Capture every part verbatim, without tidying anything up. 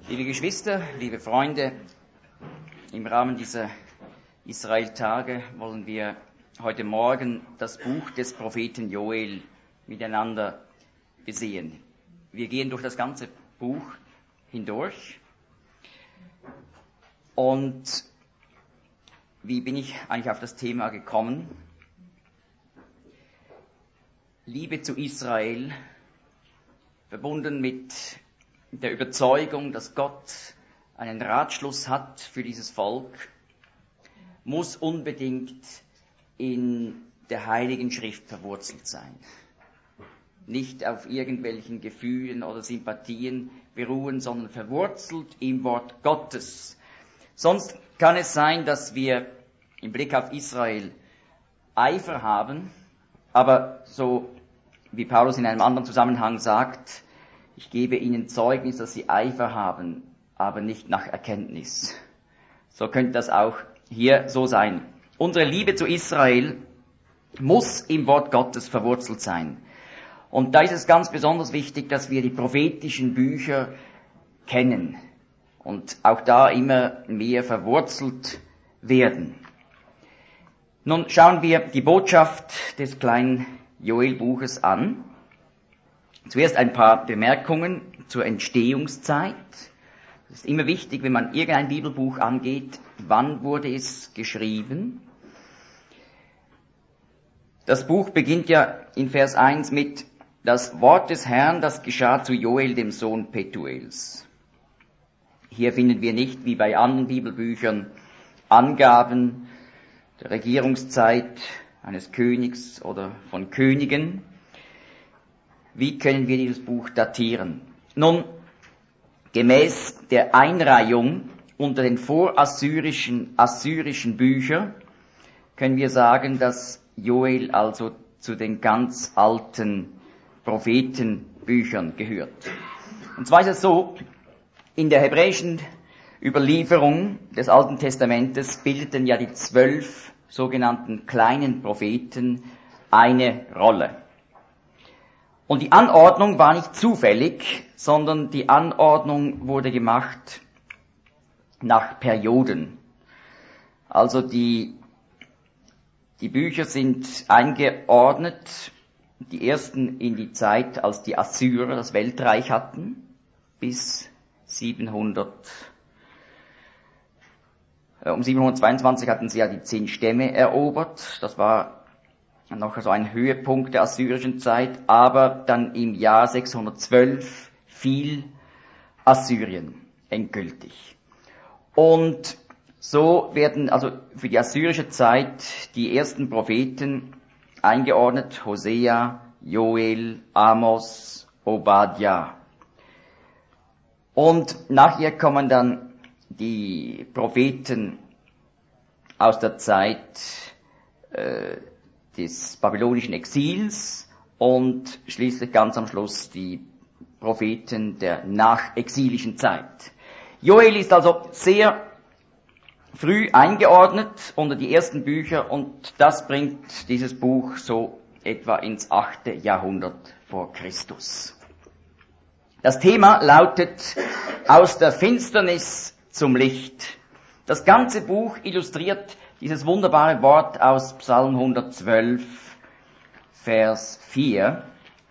Liebe Geschwister, liebe Freunde, im Rahmen dieser Israel-Tage wollen wir heute Morgen das Buch des Propheten Joel miteinander besehen. Wir gehen durch das ganze Buch hindurch. Und wie bin ich eigentlich auf das Thema gekommen? Liebe zu Israel, verbunden mit der Überzeugung, dass Gott einen Ratschluss hat für dieses Volk, muss unbedingt in der Heiligen Schrift verwurzelt sein. Nicht auf irgendwelchen Gefühlen oder Sympathien beruhen, sondern verwurzelt im Wort Gottes. Sonst kann es sein, dass wir im Blick auf Israel Eifer haben, aber so wie Paulus in einem anderen Zusammenhang sagt, ich gebe ihnen Zeugnis, dass sie Eifer haben, aber nicht nach Erkenntnis. So könnte das auch hier so sein. Unsere Liebe zu Israel muss im Wort Gottes verwurzelt sein. Und da ist es ganz besonders wichtig, dass wir die prophetischen Bücher kennen und auch da immer mehr verwurzelt werden. Nun schauen wir die Botschaft des kleinen Joel-Buches an. Zuerst ein paar Bemerkungen zur Entstehungszeit. Es ist immer wichtig, wenn man irgendein Bibelbuch angeht, wann wurde es geschrieben? Das Buch beginnt ja in Vers eins mit das Wort des Herrn, das geschah zu Joel, dem Sohn Petuels. Hier finden wir nicht, wie bei anderen Bibelbüchern, Angaben der Regierungszeit eines Königs oder von Königen. Wie können wir dieses Buch datieren? Nun, gemäß der Einreihung unter den vorassyrischen assyrischen Büchern können wir sagen, dass Joel also zu den ganz alten Prophetenbüchern gehört. Und zwar ist es so, in der hebräischen Überlieferung des Alten Testamentes bildeten ja die zwölf sogenannten kleinen Propheten eine Rolle. Und die Anordnung war nicht zufällig, sondern die Anordnung wurde gemacht nach Perioden. Also die, die Bücher sind eingeordnet, die ersten in die Zeit, als die Assyrer das Weltreich hatten, bis siebenhundert. Um siebenhundertzweiundzwanzig hatten sie ja die zehn Stämme erobert. Das war noch so ein Höhepunkt der assyrischen Zeit. Aber dann im Jahr sechshundertzwölf fiel Assyrien endgültig. Und so werden also für die assyrische Zeit die ersten Propheten eingeordnet. Hosea, Joel, Amos, Obadja. Und nach ihr kommen dann die Propheten aus der Zeit äh, des babylonischen Exils und schließlich ganz am Schluss die Propheten der nachexilischen Zeit. Joel ist also sehr früh eingeordnet unter die ersten Bücher und das bringt dieses Buch so etwa ins achte Jahrhundert vor Christus. Das Thema lautet aus der Finsternis zum Licht. Das ganze Buch illustriert dieses wunderbare Wort aus Psalm hundertzwölf, Vers vier.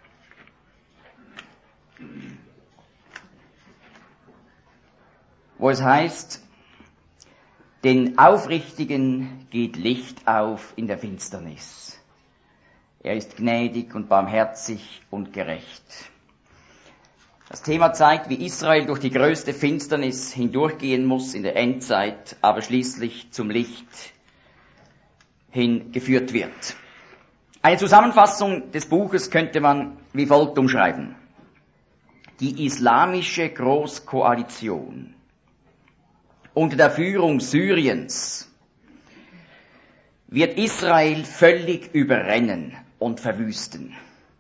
Wo es heißt, den Aufrichtigen geht Licht auf in der Finsternis. Er ist gnädig und barmherzig und gerecht. Das Thema zeigt, wie Israel durch die größte Finsternis hindurchgehen muss in der Endzeit, aber schließlich zum Licht hingeführt wird. Eine Zusammenfassung des Buches könnte man wie folgt umschreiben. Die islamische Großkoalition unter der Führung Syriens wird Israel völlig überrennen und verwüsten.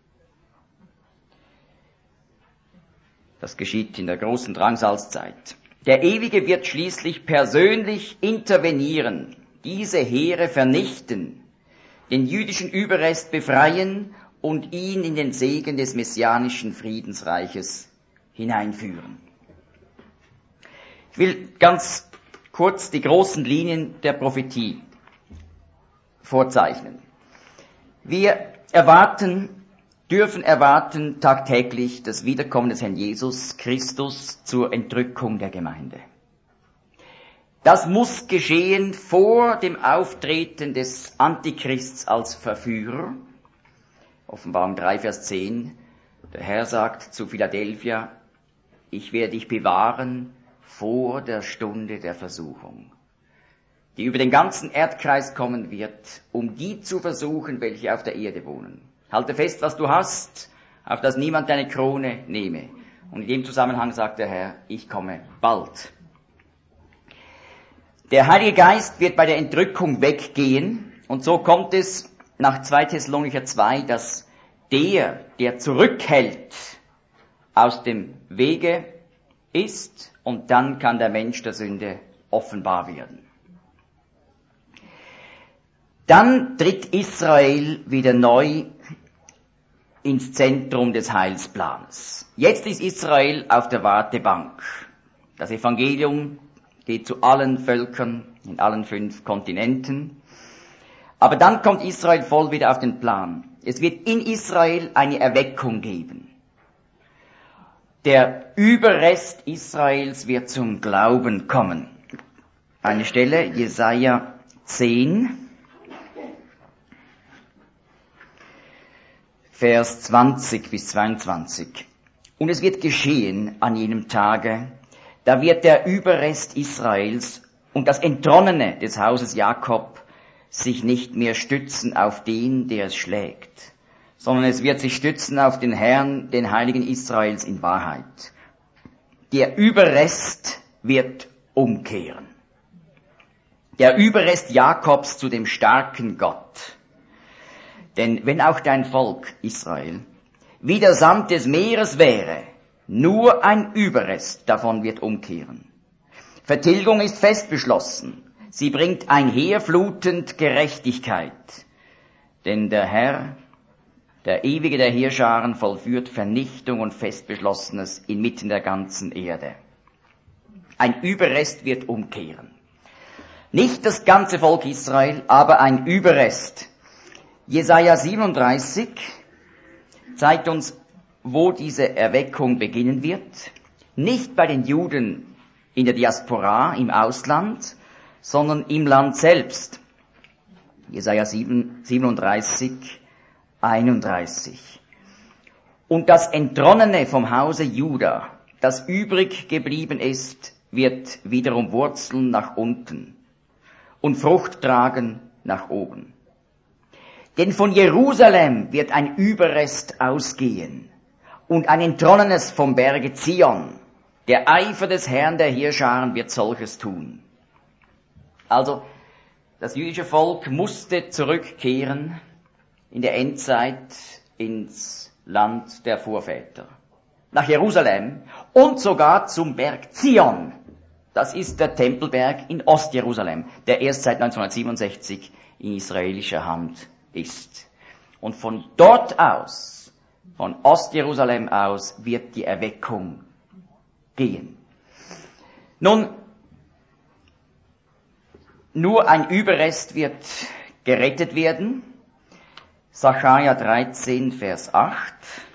Das geschieht in der großen Drangsalzzeit. Der Ewige wird schließlich persönlich intervenieren, diese Heere vernichten, den jüdischen Überrest befreien und ihn in den Segen des messianischen Friedensreiches hineinführen. Ich will ganz kurz die großen Linien der Prophetie vorzeichnen. Wir erwarten, dürfen erwarten tagtäglich das Wiederkommen des Herrn Jesus Christus zur Entrückung der Gemeinde. Das muss geschehen vor dem Auftreten des Antichrists als Verführer. Offenbarung drei, Vers zehn. Der Herr sagt zu Philadelphia, ich werde dich bewahren vor der Stunde der Versuchung, die über den ganzen Erdkreis kommen wird, um die zu versuchen, welche auf der Erde wohnen. Halte fest, was du hast, auf dass niemand deine Krone nehme. Und in dem Zusammenhang sagt der Herr, ich komme bald. Der Heilige Geist wird bei der Entrückung weggehen, und so kommt es nach zwei Thessalonicher zwei, dass der, der zurückhält, aus dem Wege ist, und dann kann der Mensch der Sünde offenbar werden. Dann tritt Israel wieder neu ins Zentrum des Heilsplanes. Jetzt ist Israel auf der Wartebank. Das Evangelium geht zu allen Völkern in allen fünf Kontinenten. Aber dann kommt Israel voll wieder auf den Plan. Es wird in Israel eine Erweckung geben. Der Überrest Israels wird zum Glauben kommen. Eine Stelle, Jesaja zehn, Vers zwanzig bis zweiundzwanzig. Und es wird geschehen an jenem Tage, da wird der Überrest Israels und das Entronnene des Hauses Jakob sich nicht mehr stützen auf den, der es schlägt, sondern es wird sich stützen auf den Herrn, den Heiligen Israels in Wahrheit. Der Überrest wird umkehren. Der Überrest Jakobs zu dem starken Gott. Denn wenn auch dein Volk, Israel, wie der Sand des Meeres wäre, nur ein Überrest davon wird umkehren. Vertilgung ist fest beschlossen. Sie bringt einherflutend Gerechtigkeit. Denn der Herr, der Ewige der Heerscharen, vollführt Vernichtung und Festbeschlossenes inmitten der ganzen Erde. Ein Überrest wird umkehren. Nicht das ganze Volk Israel, aber ein Überrest. Jesaja siebenunddreißig zeigt uns, wo diese Erweckung beginnen wird. Nicht bei den Juden in der Diaspora, im Ausland, sondern im Land selbst. Jesaja siebenunddreißig, einunddreißig. Und das Entronnene vom Hause Juda, das übrig geblieben ist, wird wiederum wurzeln nach unten und Frucht tragen nach oben. Denn von Jerusalem wird ein Überrest ausgehen und ein Entronnenes vom Berge Zion. Der Eifer des Herrn der Heerscharen wird solches tun. Also, das jüdische Volk musste zurückkehren in der Endzeit ins Land der Vorväter. Nach Jerusalem und sogar zum Berg Zion. Das ist der Tempelberg in Ostjerusalem, der erst seit neunzehnhundertsiebenundsechzig in israelischer Hand ist. Und von dort aus, von Ostjerusalem aus, wird die Erweckung gehen. Nun, nur ein Überrest wird gerettet werden. Sacharja dreizehn, Vers acht.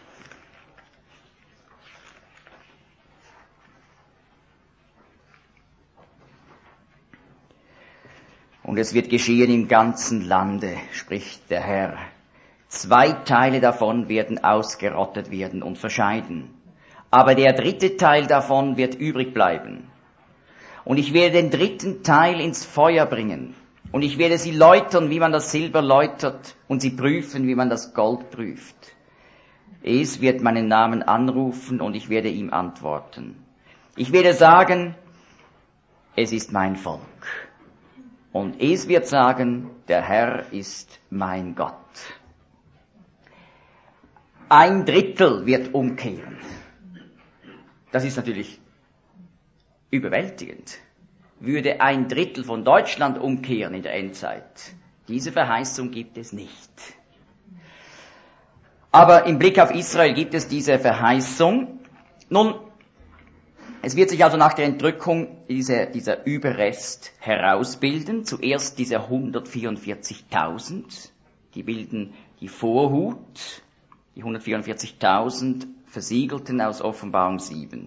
Und es wird geschehen im ganzen Lande, spricht der Herr. Zwei Teile davon werden ausgerottet werden und verscheiden. Aber der dritte Teil davon wird übrig bleiben. Und ich werde den dritten Teil ins Feuer bringen. Und ich werde sie läutern, wie man das Silber läutert, und sie prüfen, wie man das Gold prüft. Es wird meinen Namen anrufen, und ich werde ihm antworten. Ich werde sagen, es ist mein Volk. Und es wird sagen, der Herr ist mein Gott. Ein Drittel wird umkehren. Das ist natürlich überwältigend. Würde ein Drittel von Deutschland umkehren in der Endzeit? Diese Verheißung gibt es nicht. Aber im Blick auf Israel gibt es diese Verheißung. Nun, Es wird sich also nach der Entrückung dieser, dieser Überrest herausbilden. Zuerst diese hundertvierundvierzigtausend, die bilden die Vorhut, die hundertvierundvierzigtausend Versiegelten aus Offenbarung sieben.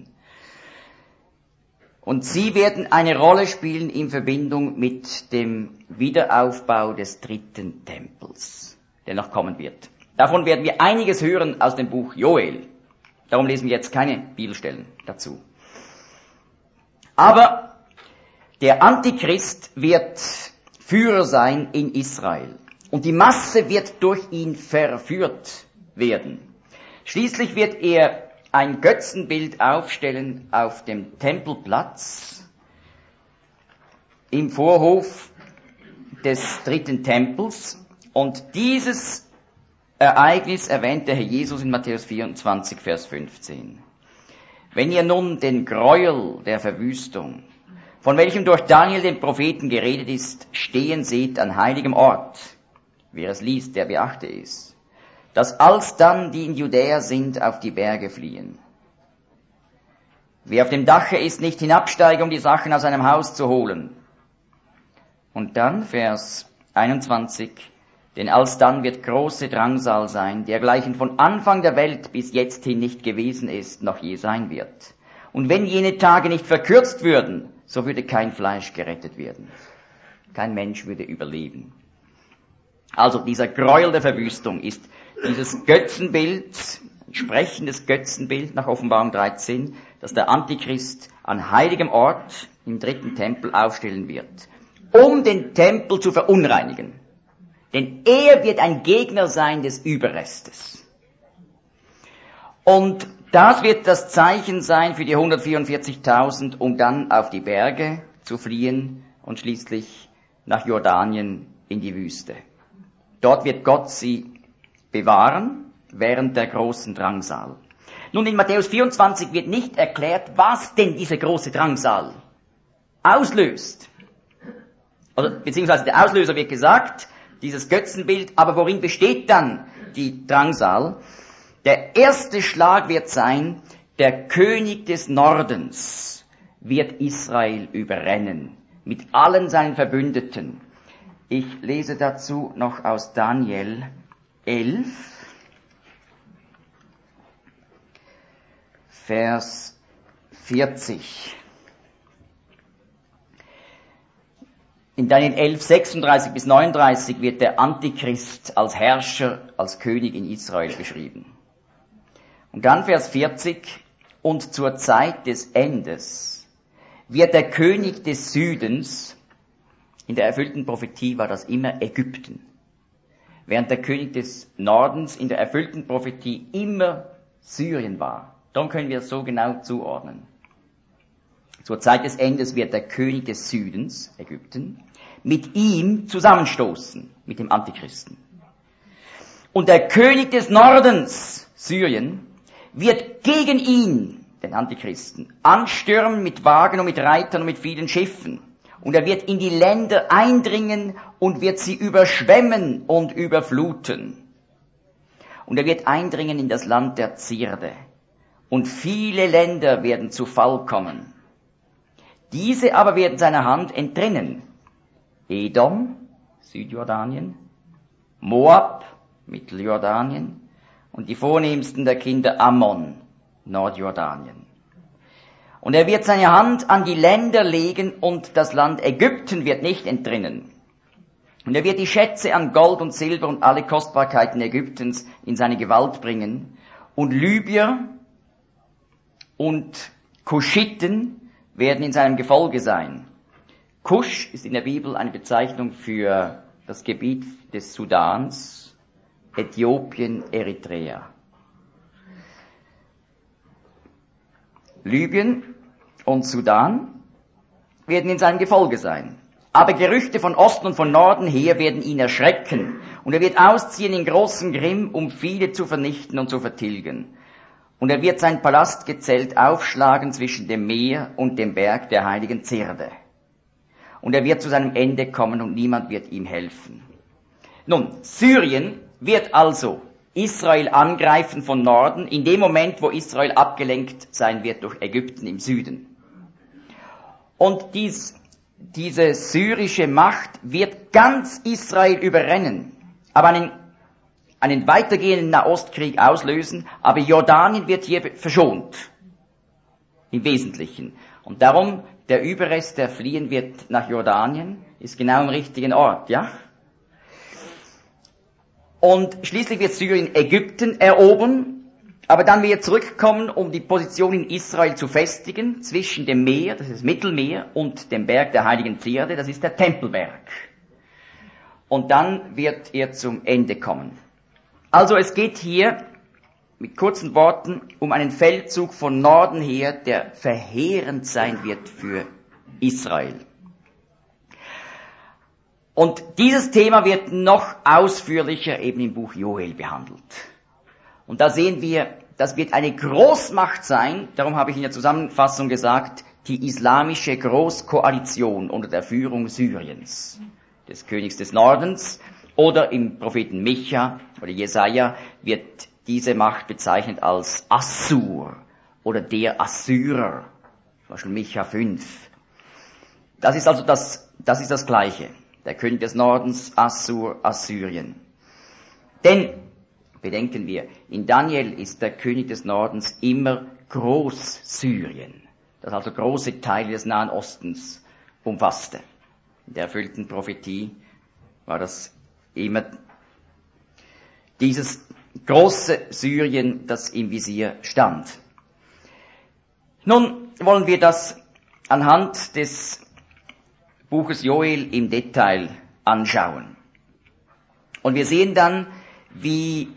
Und sie werden eine Rolle spielen in Verbindung mit dem Wiederaufbau des dritten Tempels, der noch kommen wird. Davon werden wir einiges hören aus dem Buch Joel. Darum lesen wir jetzt keine Bibelstellen dazu. Aber der Antichrist wird Führer sein in Israel. Und die Masse wird durch ihn verführt werden. Schließlich wird er ein Götzenbild aufstellen auf dem Tempelplatz im Vorhof des dritten Tempels. Und dieses Ereignis erwähnt der Herr Jesus in Matthäus vierundzwanzig, Vers fünfzehn. Wenn ihr nun den Gräuel der Verwüstung, von welchem durch Daniel den Propheten geredet ist, stehen seht an heiligem Ort, wer es liest, der beachte es, dass alsdann die in Judäa sind, auf die Berge fliehen. Wer auf dem Dache ist, nicht hinabsteige, um die Sachen aus einem Haus zu holen. Und dann Vers einundzwanzig, denn alsdann wird große Drangsal sein, dergleichen von Anfang der Welt bis jetzt hin nicht gewesen ist, noch je sein wird. Und wenn jene Tage nicht verkürzt würden, so würde kein Fleisch gerettet werden. Kein Mensch würde überleben. Also dieser Gräuel der Verwüstung ist dieses Götzenbild, ein sprechendes Götzenbild nach Offenbarung dreizehn, das der Antichrist an heiligem Ort im dritten Tempel aufstellen wird, um den Tempel zu verunreinigen. Denn er wird ein Gegner sein des Überrestes. Und das wird das Zeichen sein für die hundertvierundvierzigtausend, um dann auf die Berge zu fliehen und schließlich nach Jordanien in die Wüste. Dort wird Gott sie bewahren während der großen Drangsal. Nun, in Matthäus vierundzwanzig wird nicht erklärt, was denn diese große Drangsal auslöst. Also, beziehungsweise der Auslöser wird gesagt, dieses Götzenbild, aber worin besteht dann die Drangsal? Der erste Schlag wird sein, der König des Nordens wird Israel überrennen, mit allen seinen Verbündeten. Ich lese dazu noch aus Daniel elf, Vers vierzig. In Daniel elf, sechsunddreißig bis neununddreißig wird der Antichrist als Herrscher, als König in Israel beschrieben. Und dann Vers vierzig, und zur Zeit des Endes wird der König des Südens, in der erfüllten Prophetie war das immer Ägypten, während der König des Nordens in der erfüllten Prophetie immer Syrien war. Darum können wir es so genau zuordnen. Zur Zeit des Endes wird der König des Südens, Ägypten, mit ihm zusammenstoßen, mit dem Antichristen. Und der König des Nordens, Syrien, wird gegen ihn, den Antichristen, anstürmen mit Wagen und mit Reitern und mit vielen Schiffen. Und er wird in die Länder eindringen und wird sie überschwemmen und überfluten. Und er wird eindringen in das Land der Zierde. Und viele Länder werden zu Fall kommen. Diese aber werden seiner Hand entrinnen. Edom, Südjordanien, Moab, Mitteljordanien und die vornehmsten der Kinder Ammon, Nordjordanien. Und er wird seine Hand an die Länder legen und das Land Ägypten wird nicht entrinnen. Und er wird die Schätze an Gold und Silber und alle Kostbarkeiten Ägyptens in seine Gewalt bringen. Und Libyer und Kuschiten werden in seinem Gefolge sein. Kusch ist in der Bibel eine Bezeichnung für das Gebiet des Sudans, Äthiopien, Eritrea. Libyen und Sudan werden in seinem Gefolge sein. Aber Gerüchte von Osten und von Norden her werden ihn erschrecken. Und er wird ausziehen in großem Grimm, um viele zu vernichten und zu vertilgen. Und er wird sein Palastgezelt aufschlagen zwischen dem Meer und dem Berg der heiligen Zierde. Und er wird zu seinem Ende kommen und niemand wird ihm helfen. Nun, Syrien wird also Israel angreifen von Norden, in dem Moment, wo Israel abgelenkt sein wird durch Ägypten im Süden. Und dies, diese syrische Macht wird ganz Israel überrennen, aber einen, einen weitergehenden Nahostkrieg auslösen, aber Jordanien wird hier verschont, im Wesentlichen. Und darum, der Überrest, der fliehen wird nach Jordanien, ist genau am richtigen Ort, ja? Und schließlich wird Syrien Ägypten erobern, aber dann wieder zurückkommen, um die Position in Israel zu festigen, zwischen dem Meer, das ist das Mittelmeer, und dem Berg der heiligen Pferde, das ist der Tempelberg. Und dann wird er zum Ende kommen. Also es geht hier, mit kurzen Worten, um einen Feldzug von Norden her, der verheerend sein wird für Israel. Und dieses Thema wird noch ausführlicher eben im Buch Joel behandelt. Und da sehen wir, das wird eine Großmacht sein, darum habe ich in der Zusammenfassung gesagt, die islamische Großkoalition unter der Führung Syriens, des Königs des Nordens, oder im Propheten Micha oder Jesaja wird diese Macht bezeichnet als Assur oder der Assyrer, zum Beispiel Micha fünf. Das ist also das, das ist das Gleiche. Der König des Nordens, Assur, Assyrien. Denn, bedenken wir, in Daniel ist der König des Nordens immer Großsyrien, das also große Teile des Nahen Ostens umfasste. In der erfüllten Prophetie war das immer dieses große Syrien, das im Visier stand. Nun wollen wir das anhand des Buches Joel im Detail anschauen. Und wir sehen dann, wie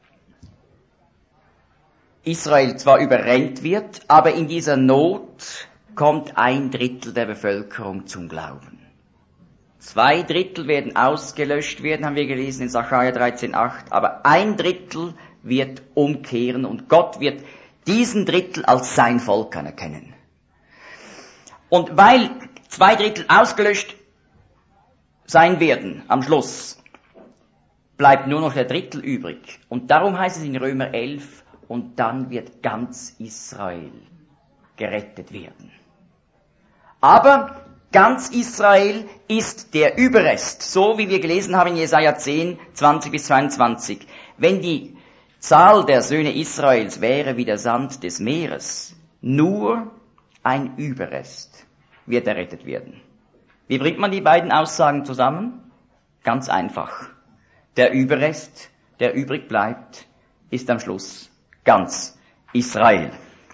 Israel zwar überrennt wird, aber in dieser Not kommt ein Drittel der Bevölkerung zum Glauben. Zwei Drittel werden ausgelöscht werden, haben wir gelesen in Sacharja dreizehn acht, aber ein Drittel wird umkehren und Gott wird diesen Drittel als sein Volk anerkennen. Und weil zwei Drittel ausgelöscht sein werden am Schluss, bleibt nur noch der Drittel übrig. Und darum heißt es in Römer elf, und dann wird ganz Israel gerettet werden. Aber ganz Israel ist der Überrest, so wie wir gelesen haben in Jesaja zehn, zwanzig bis zweiundzwanzig. Wenn die Zahl der Söhne Israels wäre wie der Sand des Meeres, nur ein Überrest wird errettet werden. Wie bringt man die beiden Aussagen zusammen? Ganz einfach. Der Überrest, der übrig bleibt, ist am Schluss ganz Israel.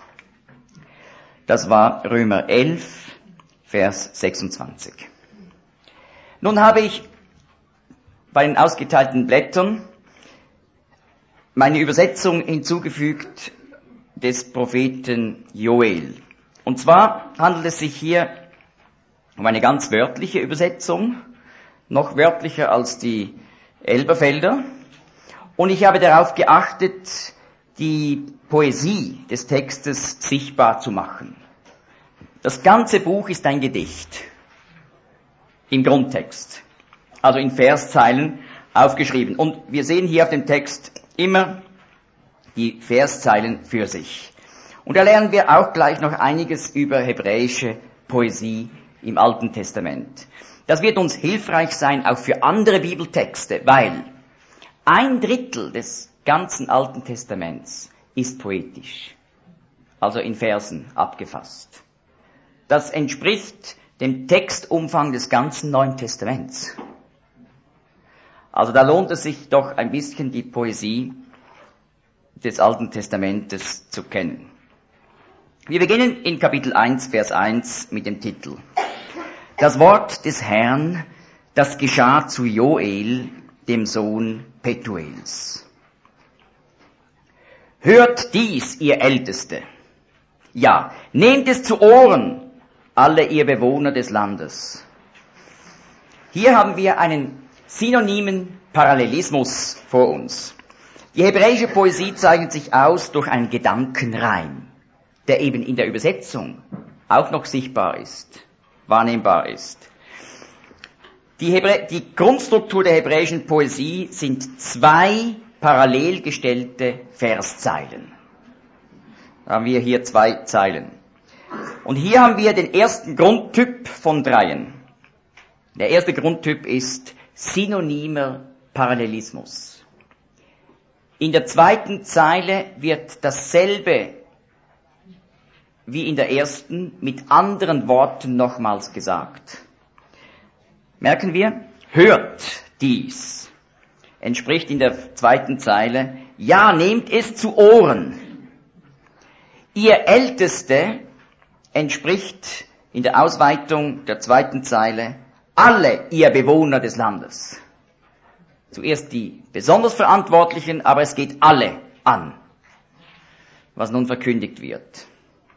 Das war Römer elf, Vers sechsundzwanzig. Nun habe ich bei den ausgeteilten Blättern meine Übersetzung hinzugefügt des Propheten Joel. Und zwar handelt es sich hier um eine ganz wörtliche Übersetzung, noch wörtlicher als die Elberfelder. Und ich habe darauf geachtet, die Poesie des Textes sichtbar zu machen. Das ganze Buch ist ein Gedicht im Grundtext, also in Verszeilen aufgeschrieben. Und wir sehen hier auf dem Text immer die Verszeilen für sich. Und da lernen wir auch gleich noch einiges über hebräische Poesie im Alten Testament. Das wird uns hilfreich sein, auch für andere Bibeltexte, weil ein Drittel des ganzen Alten Testaments ist poetisch, also in Versen abgefasst. Das entspricht dem Textumfang des ganzen Neuen Testaments. Also da lohnt es sich doch ein bisschen die Poesie des Alten Testamentes zu kennen. Wir beginnen in Kapitel eins, Vers eins mit dem Titel: Das Wort des Herrn, das geschah zu Joel, dem Sohn Petuels. Hört dies, ihr Älteste. Ja, nehmt es zu Ohren, alle ihr Bewohner des Landes. Hier haben wir einen synonymen Parallelismus vor uns. Die hebräische Poesie zeichnet sich aus durch einen Gedankenreim, der eben in der Übersetzung auch noch sichtbar ist, wahrnehmbar ist. Die, Hebrä- die Grundstruktur der hebräischen Poesie sind zwei parallel gestellte Verszeilen. Da haben wir hier zwei Zeilen. Und hier haben wir den ersten Grundtyp von dreien. Der erste Grundtyp ist synonymer Parallelismus. In der zweiten Zeile wird dasselbe wie in der ersten mit anderen Worten nochmals gesagt. Merken wir? Hört dies. Entspricht in der zweiten Zeile, ja, nehmt es zu Ohren. Ihr Älteste entspricht in der Ausweitung der zweiten Zeile, alle ihr Bewohner des Landes. Zuerst die besonders Verantwortlichen, aber es geht alle an, was nun verkündigt wird.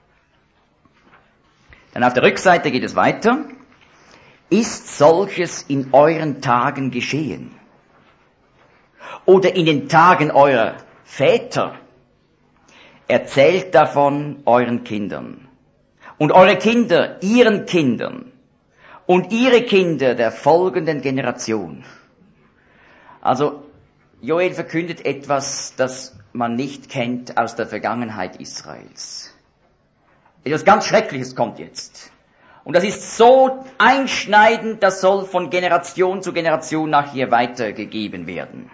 Dann auf der Rückseite geht es weiter. Ist solches in euren Tagen geschehen? Oder in den Tagen eurer Väter? Erzählt davon euren Kindern. Und eure Kinder ihren Kindern. Und ihre Kinder der folgenden Generation. Also, Joel verkündet etwas, das man nicht kennt aus der Vergangenheit Israels. Etwas ganz Schreckliches kommt jetzt. Und das ist so einschneidend, das soll von Generation zu Generation nachher weitergegeben werden.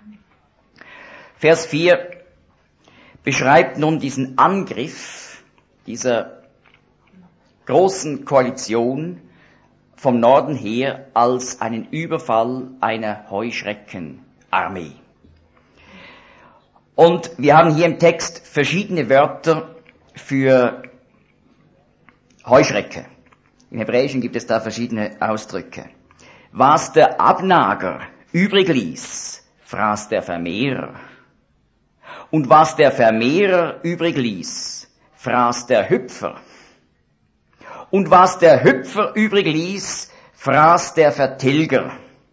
Vers vier beschreibt nun diesen Angriff dieser großen Koalition vom Norden her als einen Überfall einer Heuschreckenarmee. Und wir haben hier im Text verschiedene Wörter für Heuschrecke. Im Hebräischen gibt es da verschiedene Ausdrücke. Was der Abnager übrig ließ, fraß der Vermehrer. Und was der Vermehrer übrig ließ, fraß der Hüpfer. Und was der Hüpfer übrig ließ, fraß der Vertilger.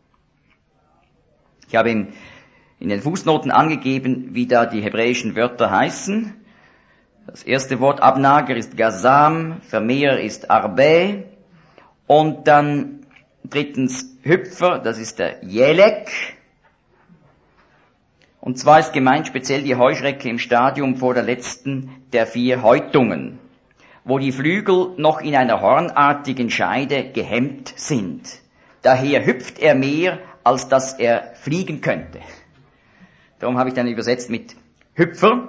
Ich habe in, in den Fußnoten angegeben, wie da die hebräischen Wörter heißen. Das erste Wort Abnager ist Gazam, Vermehrer ist Arbe. Und dann drittens Hüpfer, das ist der Jelek. Und zwar ist gemeint speziell die Heuschrecke im Stadium vor der letzten der vier Häutungen, wo die Flügel noch in einer hornartigen Scheide gehemmt sind. Daher hüpft er mehr, als dass er fliegen könnte. Darum habe ich dann übersetzt mit Hüpfer.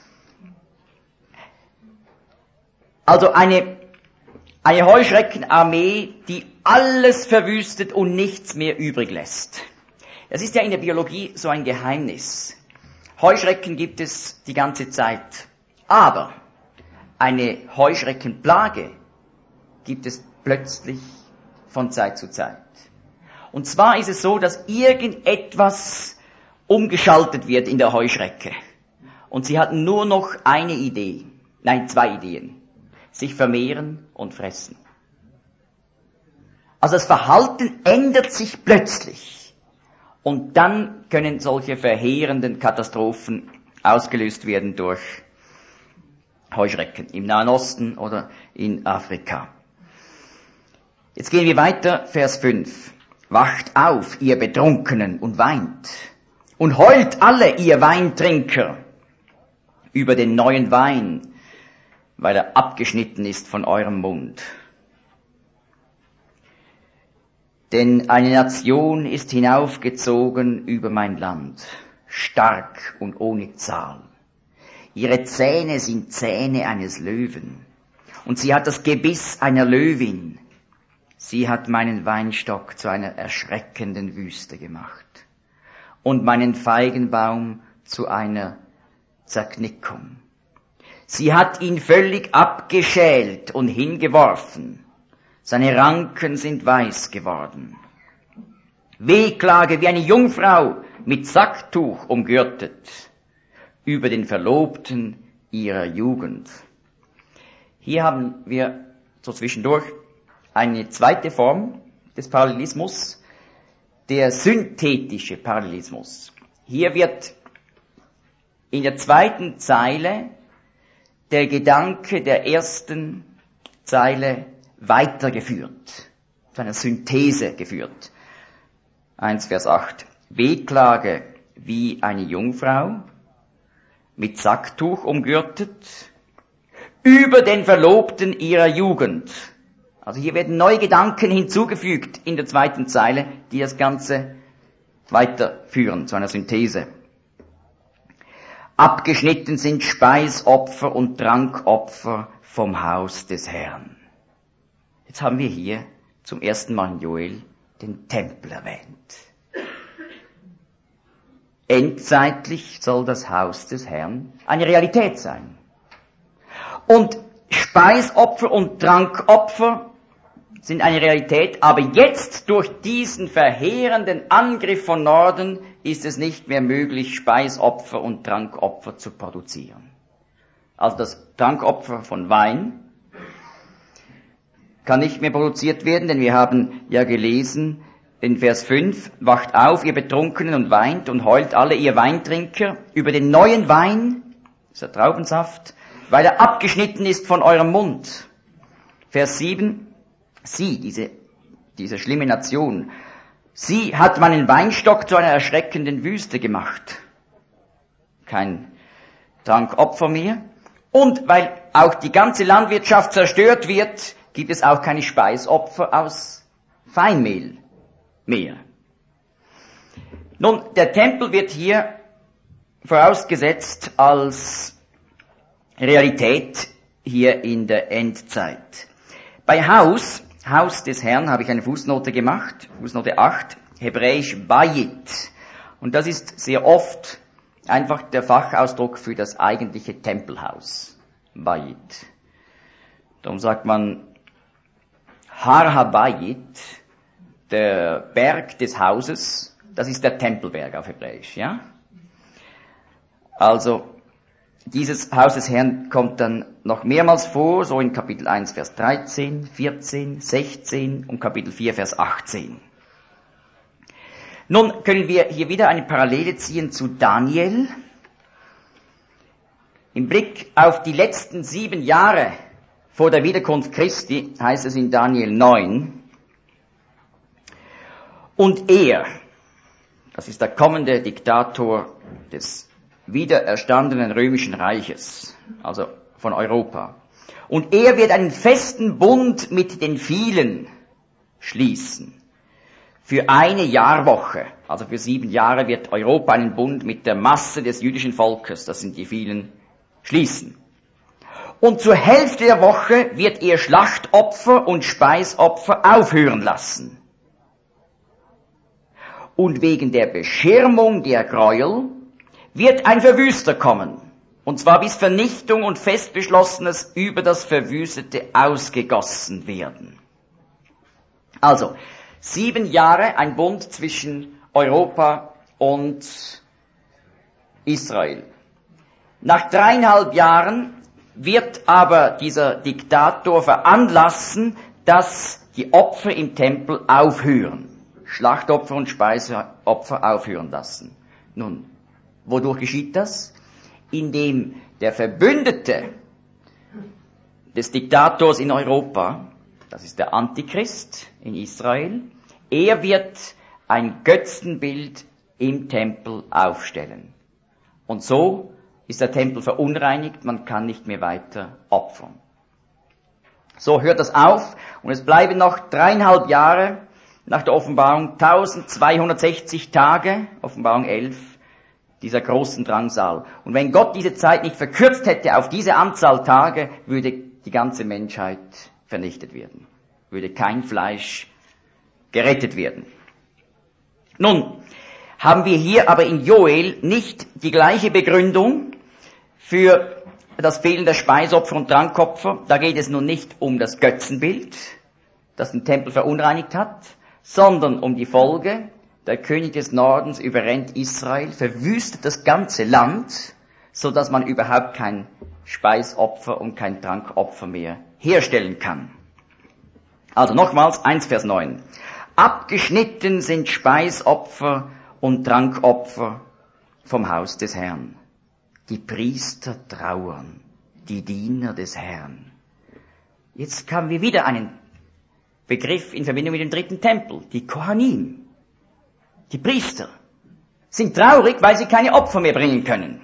Also eine, eine Heuschreckenarmee, die alles verwüstet und nichts mehr übrig lässt. Das ist ja in der Biologie so ein Geheimnis. Heuschrecken gibt es die ganze Zeit. Aber eine Heuschreckenplage gibt es plötzlich von Zeit zu Zeit. Und zwar ist es so, dass irgendetwas umgeschaltet wird in der Heuschrecke. Und sie hat nur noch eine Idee, nein, zwei Ideen. Sich vermehren und fressen. Also das Verhalten ändert sich plötzlich. Und dann können solche verheerenden Katastrophen ausgelöst werden durch Heuschrecken im Nahen Osten oder in Afrika. Jetzt gehen wir weiter, Vers fünf. Wacht auf, ihr Betrunkenen, und weint. Und heult alle, ihr Weintrinker, über den neuen Wein, weil er abgeschnitten ist von eurem Mund. Denn eine Nation ist hinaufgezogen über mein Land, stark und ohne Zahl. Ihre Zähne sind Zähne eines Löwen, und sie hat das Gebiss einer Löwin. Sie hat meinen Weinstock zu einer erschreckenden Wüste gemacht und meinen Feigenbaum zu einer Zerknickung. Sie hat ihn völlig abgeschält und hingeworfen. Seine Ranken sind weiß geworden. Wehklage wie eine Jungfrau mit Sacktuch umgürtet über den Verlobten ihrer Jugend. Hier haben wir so zwischendurch eine zweite Form des Parallelismus, der synthetische Parallelismus. Hier wird in der zweiten Zeile der Gedanke der ersten Zeile weitergeführt, zu einer Synthese geführt. eins Vers acht. Wehklage wie eine Jungfrau, mit Sacktuch umgürtet, über den Verlobten ihrer Jugend. Also hier werden neue Gedanken hinzugefügt in der zweiten Zeile, die das Ganze weiterführen zu einer Synthese. Abgeschnitten sind Speisopfer und Trankopfer vom Haus des Herrn. Jetzt haben wir hier zum ersten Mal in Joel den Tempel erwähnt. Endzeitlich soll das Haus des Herrn eine Realität sein. Und Speisopfer und Trankopfer sind eine Realität, aber jetzt durch diesen verheerenden Angriff von Norden ist es nicht mehr möglich, Speisopfer und Trankopfer zu produzieren. Also das Trankopfer von Wein kann nicht mehr produziert werden, denn wir haben ja gelesen in Vers fünf, wacht auf, ihr Betrunkenen, und weint und heult alle ihr Weintrinker über den neuen Wein, das ist der Traubensaft, weil er abgeschnitten ist von eurem Mund. Vers sieben, sie, diese, diese schlimme Nation, sie hat meinen Weinstock zu einer erschreckenden Wüste gemacht. Kein Trankopfer mehr. Und weil auch die ganze Landwirtschaft zerstört wird, gibt es auch keine Speisopfer aus Feinmehl mehr. Nun, der Tempel wird hier vorausgesetzt als Realität hier in der Endzeit. Bei Haus, Haus des Herrn, habe ich eine Fußnote gemacht, Fußnote acht, hebräisch Bayit. Und das ist sehr oft einfach der Fachausdruck für das eigentliche Tempelhaus. Bayit. Darum sagt man Har HaBayit, der Berg des Hauses, das ist der Tempelberg auf Hebräisch, ja? Also, dieses Haus des Herrn kommt dann noch mehrmals vor, so in Kapitel eins, Vers dreizehn, vierzehn, sechzehn und Kapitel vier, Vers achtzehn. Nun können wir hier wieder eine Parallele ziehen zu Daniel. Im Blick auf die letzten sieben Jahre vor der Wiederkunft Christi heißt es in Daniel neun, und er, das ist der kommende Diktator des wiedererstandenen römischen Reiches, also von Europa, und er wird einen festen Bund mit den vielen schließen. Für eine Jahrwoche, also für sieben Jahre, wird Europa einen Bund mit der Masse des jüdischen Volkes, das sind die vielen, schließen. Und zur Hälfte der Woche wird er Schlachtopfer und Speisopfer aufhören lassen. Und wegen der Beschirmung der Gräuel wird ein Verwüster kommen, und zwar bis Vernichtung und Festbeschlossenes über das Verwüstete ausgegossen werden. Also, sieben Jahre ein Bund zwischen Europa und Israel. Nach dreieinhalb Jahren wird aber dieser Diktator veranlassen, dass die Opfer im Tempel aufhören. Schlachtopfer und Speiseopfer aufhören lassen. Nun, wodurch geschieht das? Indem der Verbündete des Diktators in Europa, das ist der Antichrist in Israel, er wird ein Götzenbild im Tempel aufstellen. Und so ist der Tempel verunreinigt, man kann nicht mehr weiter opfern. So hört das auf, und es bleiben noch dreieinhalb Jahre nach der Offenbarung, eintausendzweihundertsechzig Tage, Offenbarung elf, dieser großen Drangsal. Und wenn Gott diese Zeit nicht verkürzt hätte auf diese Anzahl Tage, würde die ganze Menschheit vernichtet werden. Würde kein Fleisch gerettet werden. Nun, haben wir hier aber in Joel nicht die gleiche Begründung für das Fehlen der Speisopfer und Trankopfer. Da geht es nun nicht um das Götzenbild, das den Tempel verunreinigt hat, sondern um die Folge. Der König des Nordens überrennt Israel, verwüstet das ganze Land, so dass man überhaupt kein Speisopfer und kein Trankopfer mehr herstellen kann. Also nochmals eins Vers neun. Abgeschnitten sind Speisopfer und Trankopfer vom Haus des Herrn. Die Priester trauern, die Diener des Herrn. Jetzt haben wir wieder einen Begriff in Verbindung mit dem dritten Tempel, die Kohanim, die Priester. sind traurig, weil sie keine Opfer mehr bringen können.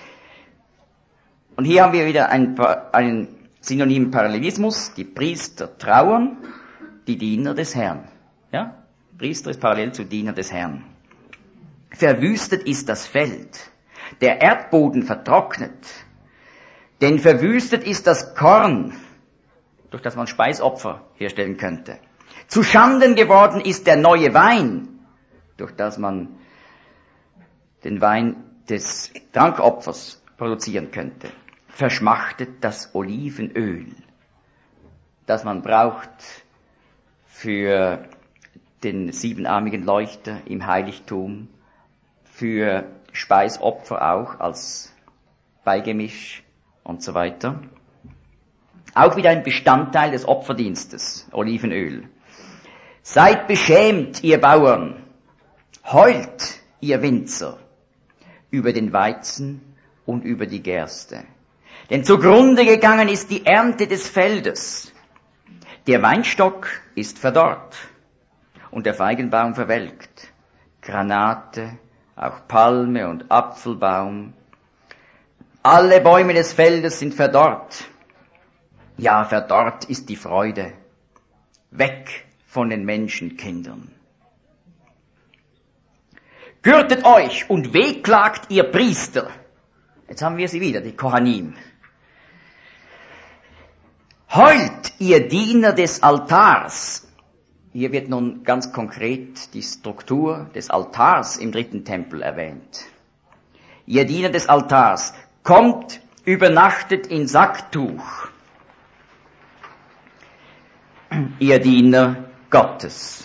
Und hier haben wir wieder einen, einen synonymen Parallelismus. Die Priester trauern, die Diener des Herrn. Ja? Priester ist parallel zu Diener des Herrn. Verwüstet ist das Feld, der Erdboden vertrocknet, denn verwüstet ist das Korn, durch das man Speisopfer herstellen könnte. Zu Schanden geworden ist der neue Wein, durch das man den Wein des Trankopfers produzieren könnte. Verschmachtet das Olivenöl, das man braucht für den siebenarmigen Leuchter im Heiligtum, für Speisopfer auch als Beigemisch und so weiter. Auch wieder ein Bestandteil des Opferdienstes, Olivenöl. Seid beschämt, ihr Bauern, heult, ihr Winzer, über den Weizen und über die Gerste. Denn zugrunde gegangen ist die Ernte des Feldes. Der Weinstock ist verdorrt und der Feigenbaum verwelkt. Granate, auch Palme und Apfelbaum. Alle Bäume des Feldes sind verdorrt. Ja, verdorrt ist die Freude. Weg von den Menschenkindern. Gürtet euch und wehklagt ihr Priester. Jetzt haben wir sie wieder, die Kohanim. Heult, ihr Diener des Altars. Hier wird nun ganz konkret die Struktur des Altars im dritten Tempel erwähnt. Ihr Diener des Altars, kommt, übernachtet in Sacktuch. Ihr Diener Gottes.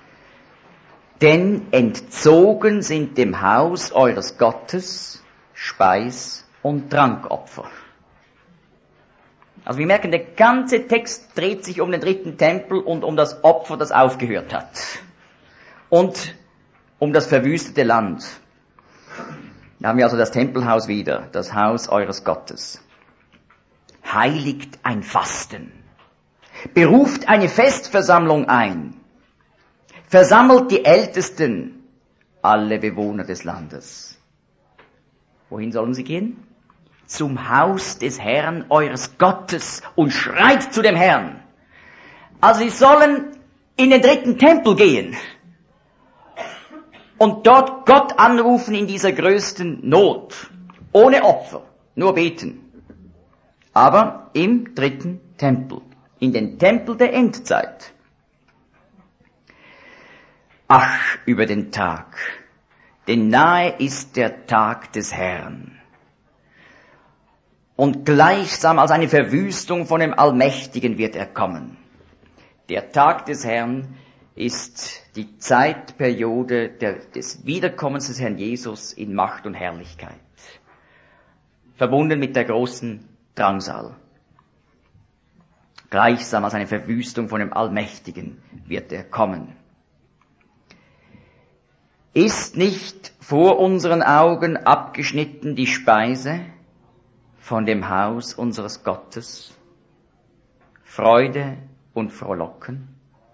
Denn entzogen sind dem Haus eures Gottes Speis- und Trankopfer. Also wir merken, der ganze Text dreht sich um den dritten Tempel und um das Opfer, das aufgehört hat. Und um das verwüstete Land. Da haben wir also das Tempelhaus wieder, das Haus eures Gottes. Heiligt ein Fasten. Beruft eine Festversammlung ein. Versammelt die Ältesten, alle Bewohner des Landes. Wohin sollen sie gehen? Zum Haus des Herrn eures Gottes und schreit zu dem Herrn. Also sie sollen in den dritten Tempel gehen und dort Gott anrufen in dieser größten Not, ohne Opfer, nur beten. Aber im dritten Tempel, in den Tempel der Endzeit. Ach, über den Tag, denn nahe ist der Tag des Herrn. Und gleichsam als eine Verwüstung von dem Allmächtigen wird er kommen. Der Tag des Herrn ist die Zeitperiode der, des Wiederkommens des Herrn Jesus in Macht und Herrlichkeit. Verbunden mit der großen Drangsal. Gleichsam als eine Verwüstung von dem Allmächtigen wird er kommen. Ist nicht vor unseren Augen abgeschnitten die Speise von dem Haus unseres Gottes? Freude und Frohlocken.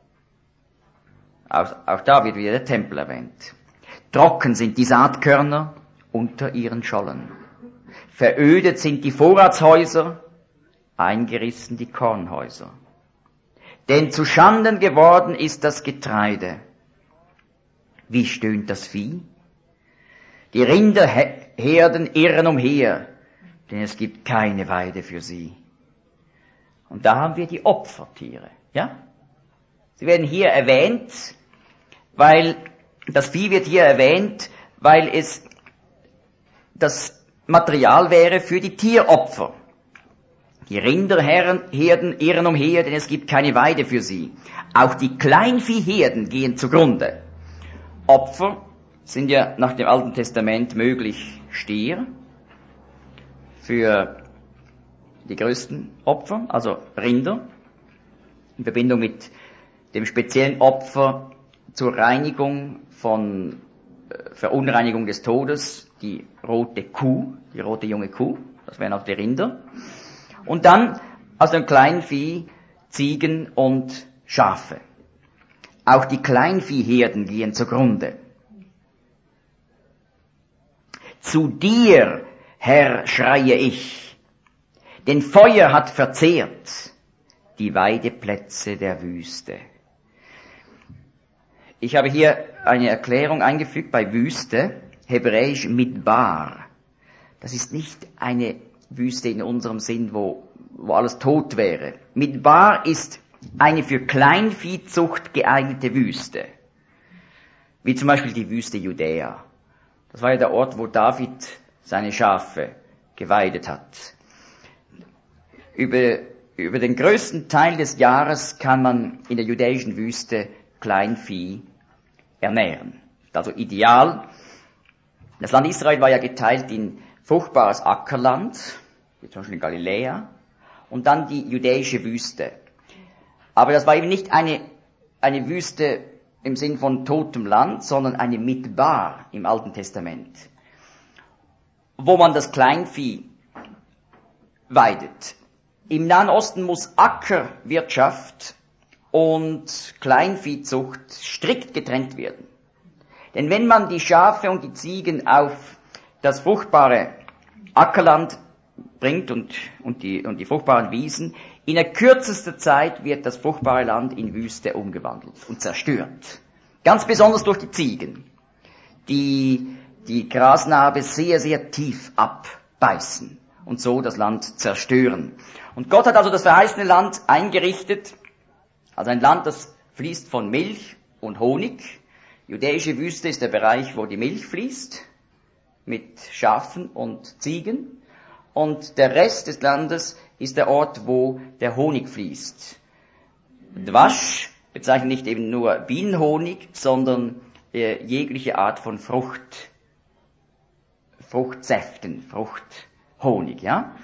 Auch, auch da wird wieder der Tempel erwähnt. Trocken sind die Saatkörner unter ihren Schollen. Verödet sind die Vorratshäuser, eingerissen die Kornhäuser. Denn zu Schanden geworden ist das Getreide. Wie stöhnt das Vieh? Die Rinderherden irren umher, denn es gibt keine Weide für sie. Und da haben wir die Opfertiere, ja? Sie werden hier erwähnt, weil das Vieh wird hier erwähnt, weil es das Material wäre für die Tieropfer. Die Rinderherden irren umher, denn es gibt keine Weide für sie. Auch die Kleinviehherden gehen zugrunde. Opfer sind ja nach dem Alten Testament möglich Stier für die größten Opfer, also Rinder, in Verbindung mit dem speziellen Opfer zur Reinigung von äh, Verunreinigung des Todes, die rote Kuh, die rote junge Kuh, das wären auch die Rinder. Und dann aus dem Kleinvieh Ziegen und Schafe. Auch die Kleinviehherden gehen zugrunde. Zu dir, Herr, schreie ich, denn Feuer hat verzehrt die Weideplätze der Wüste. Ich habe hier eine Erklärung eingefügt bei Wüste, hebräisch Midbar. Das ist nicht eine Wüste in unserem Sinn, wo, wo alles tot wäre. Midbar ist eine für Kleinviehzucht geeignete Wüste. Wie zum Beispiel die Wüste Judäa. Das war ja der Ort, wo David seine Schafe geweidet hat. Über, über den größten Teil des Jahres kann man in der judäischen Wüste Kleinvieh ernähren. Also ideal. Das Land Israel war ja geteilt in fruchtbares Ackerland, wie zum Beispiel in Galiläa, und dann die judäische Wüste. Aber das war eben nicht eine, eine Wüste im Sinn von totem Land, sondern eine Midbar im Alten Testament, wo man das Kleinvieh weidet. Im Nahen Osten muss Ackerwirtschaft und Kleinviehzucht strikt getrennt werden. Denn wenn man die Schafe und die Ziegen auf das fruchtbare Ackerland bringt und, und, die, und die fruchtbaren Wiesen, in der kürzesten Zeit wird das fruchtbare Land in Wüste umgewandelt und zerstört. Ganz besonders durch die Ziegen, die die Grasnarbe sehr, sehr tief abbeißen und so das Land zerstören. Und Gott hat also das verheißene Land eingerichtet, also ein Land, das fließt von Milch und Honig. Judäische Wüste ist der Bereich, wo die Milch fließt, mit Schafen und Ziegen. Und der Rest des Landes ist der Ort, wo der Honig fließt. Dwasch bezeichnet nicht eben nur Bienenhonig, sondern äh, jegliche Art von Frucht, Fruchtsäften, Fruchthonig, ja.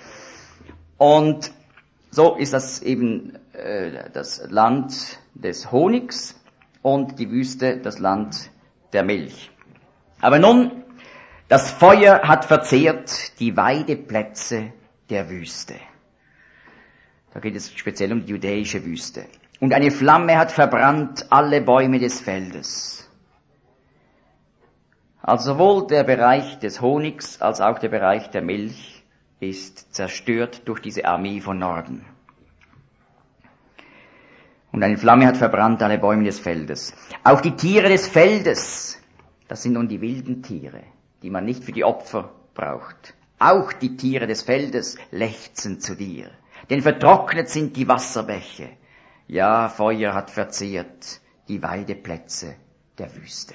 Und so ist das eben äh, das Land des Honigs und die Wüste das Land der Milch. Aber nun, das Feuer hat verzehrt die Weideplätze der Wüste. Da geht es speziell um die judäische Wüste. Und eine Flamme hat verbrannt alle Bäume des Feldes. Also sowohl der Bereich des Honigs als auch der Bereich der Milch ist zerstört durch diese Armee von Norden. Und eine Flamme hat verbrannt alle Bäume des Feldes. Auch die Tiere des Feldes, das sind nun die wilden Tiere, die man nicht für die Opfer braucht. Auch die Tiere des Feldes lechzen zu dir. Denn vertrocknet sind die Wasserbäche. Ja, Feuer hat verzehrt die Weideplätze der Wüste.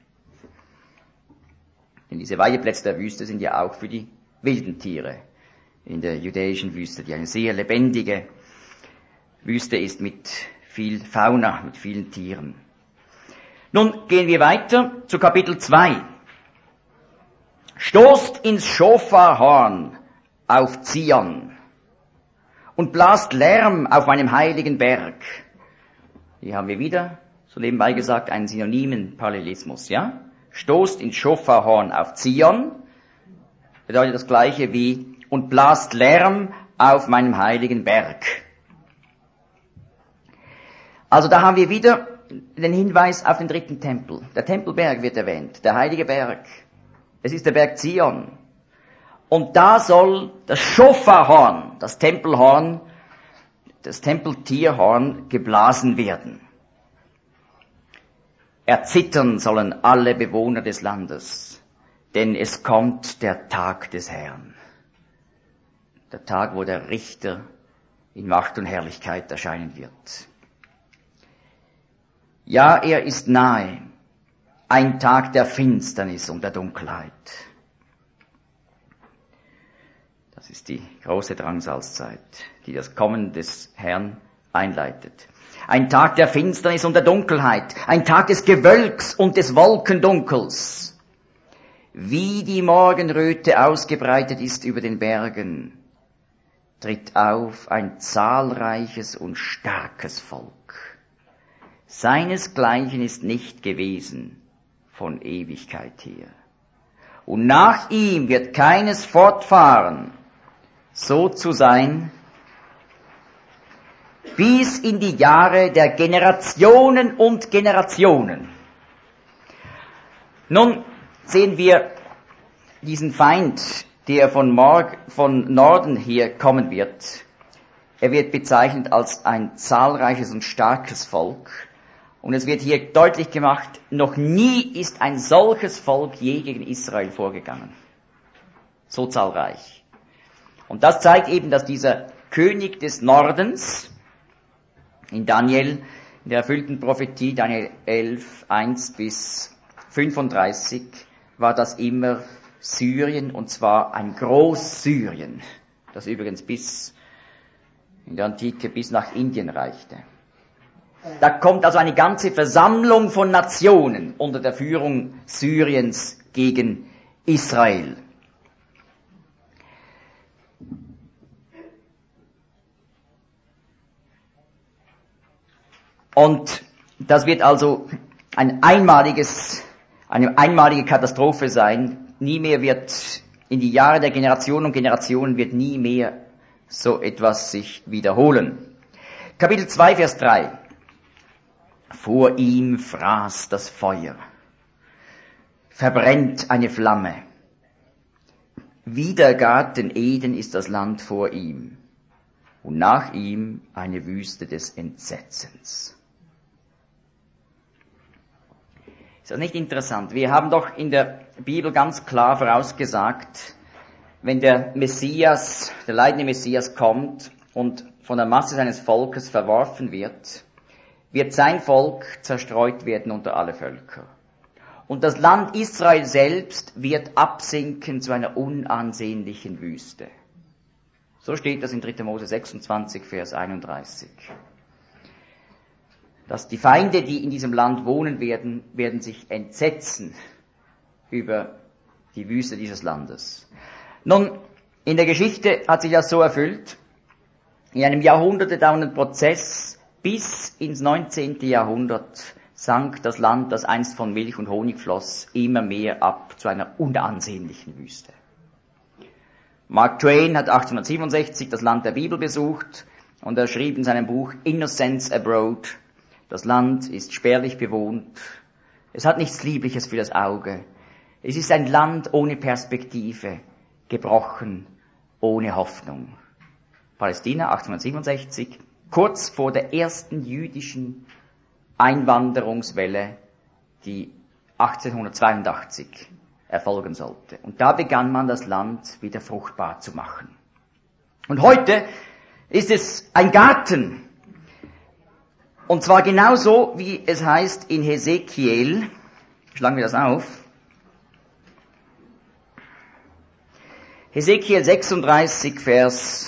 Denn diese Weideplätze der Wüste sind ja auch für die wilden Tiere in der judäischen Wüste, die eine sehr lebendige Wüste ist mit viel Fauna, mit vielen Tieren. Nun gehen wir weiter zu Kapitel zwei. Stoßt ins Schofarhorn auf Zion und blast Lärm auf meinem heiligen Berg. Hier haben wir wieder, so nebenbei gesagt, einen synonymen Parallelismus, ja? Stoßt ins Schofarhorn auf Zion, bedeutet das Gleiche wie und blast Lärm auf meinem heiligen Berg. Also da haben wir wieder den Hinweis auf den dritten Tempel. Der Tempelberg wird erwähnt, der heilige Berg. Es ist der Berg Zion. Und da soll das Schofarhorn, das Tempelhorn, das Tempeltierhorn geblasen werden. Erzittern sollen alle Bewohner des Landes, denn es kommt der Tag des Herrn. Der Tag, wo der Richter in Macht und Herrlichkeit erscheinen wird. Ja, er ist nahe, ein Tag der Finsternis und der Dunkelheit. Das ist die große Drangsalzzeit, die das Kommen des Herrn einleitet. Ein Tag der Finsternis und der Dunkelheit, ein Tag des Gewölks und des Wolkendunkels. Wie die Morgenröte ausgebreitet ist über den Bergen, tritt auf ein zahlreiches und starkes Volk. Seinesgleichen ist nicht gewesen von Ewigkeit her. Und nach ihm wird keines fortfahren, so zu sein, bis in die Jahre der Generationen und Generationen. Nun sehen wir diesen Feind, der von, Morg, von Norden her kommen wird, er wird bezeichnet als ein zahlreiches und starkes Volk. Und es wird hier deutlich gemacht, noch nie ist ein solches Volk je gegen Israel vorgegangen. So zahlreich. Und das zeigt eben, dass dieser König des Nordens, in Daniel, in der erfüllten Prophetie, Daniel elf, eins bis fünfunddreißig, war das immer Syrien, und zwar ein Großsyrien, das übrigens bis in der Antike bis nach Indien reichte. Da kommt also eine ganze Versammlung von Nationen unter der Führung Syriens gegen Israel. Und das wird also ein einmaliges, eine einmalige Katastrophe sein. Nie mehr wird, in die Jahre der Generationen und Generationen wird nie mehr so etwas sich wiederholen. Kapitel zwei, Vers drei. Vor ihm fraß das Feuer, verbrennt eine Flamme. Wie der Garten Eden ist das Land vor ihm, und nach ihm eine Wüste des Entsetzens. Ist das nicht interessant? Wir haben doch in der Bibel ganz klar vorausgesagt, wenn der Messias, der leidende Messias kommt und von der Masse seines Volkes verworfen wird, wird sein Volk zerstreut werden unter alle Völker. Und das Land Israel selbst wird absinken zu einer unansehnlichen Wüste. So steht das in dritter Mose sechsundzwanzig, Vers einunddreißig. Dass die Feinde, die in diesem Land wohnen werden, werden sich entsetzen über die Wüste dieses Landes. Nun, in der Geschichte hat sich das so erfüllt. In einem jahrhundertedauernden Prozess bis ins neunzehnte Jahrhundert sank das Land, das einst von Milch und Honig floss, immer mehr ab zu einer unansehnlichen Wüste. Mark Twain hat achtzehnhundertsiebenundsechzig das Land der Bibel besucht und er schrieb in seinem Buch Innocents Abroad, das Land ist spärlich bewohnt, es hat nichts Liebliches für das Auge, es ist ein Land ohne Perspektive, gebrochen, ohne Hoffnung. Palästina, achtzehnhundertsiebenundsechzig, kurz vor der ersten jüdischen Einwanderungswelle, die achtzehnhundertzweiundachtzig erfolgen sollte. Und da begann man das Land wieder fruchtbar zu machen. Und heute ist es ein Garten. Und zwar genauso, wie es heißt in Hesekiel, schlagen wir das auf, Hesekiel sechsunddreißig, Vers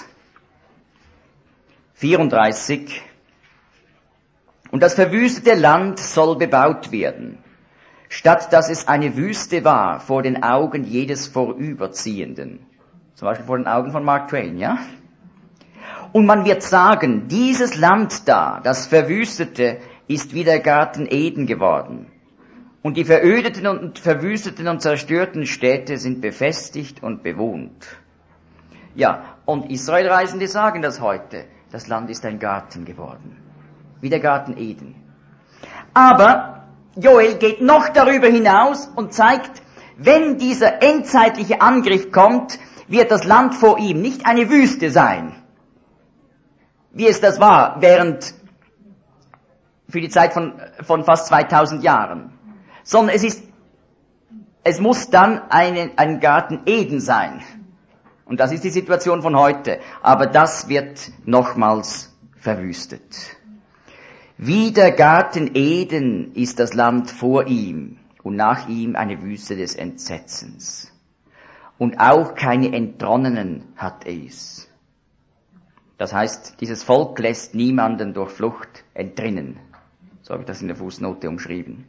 vierunddreißig. Und das verwüstete Land soll bebaut werden, statt dass es eine Wüste war vor den Augen jedes Vorüberziehenden. Zum Beispiel vor den Augen von Mark Twain, ja? Und man wird sagen, dieses Land da, das Verwüstete, ist wie der Garten Eden geworden. Und die verödeten und verwüsteten und zerstörten Städte sind befestigt und bewohnt. Ja, und Israelreisende sagen das heute. Das Land ist ein Garten geworden. Wie der Garten Eden. Aber Joel geht noch darüber hinaus und zeigt, wenn dieser endzeitliche Angriff kommt, wird das Land vor ihm nicht eine Wüste sein, wie es das war während, für die Zeit von, von fast zweitausend Jahren. Sondern es ist, es muss dann eine, ein Garten Eden sein. Und das ist die Situation von heute. Aber das wird nochmals verwüstet. Wie der Garten Eden ist das Land vor ihm und nach ihm eine Wüste des Entsetzens. Und auch keine Entronnenen hat es. Das heißt, dieses Volk lässt niemanden durch Flucht entrinnen. So habe ich das in der Fußnote umschrieben.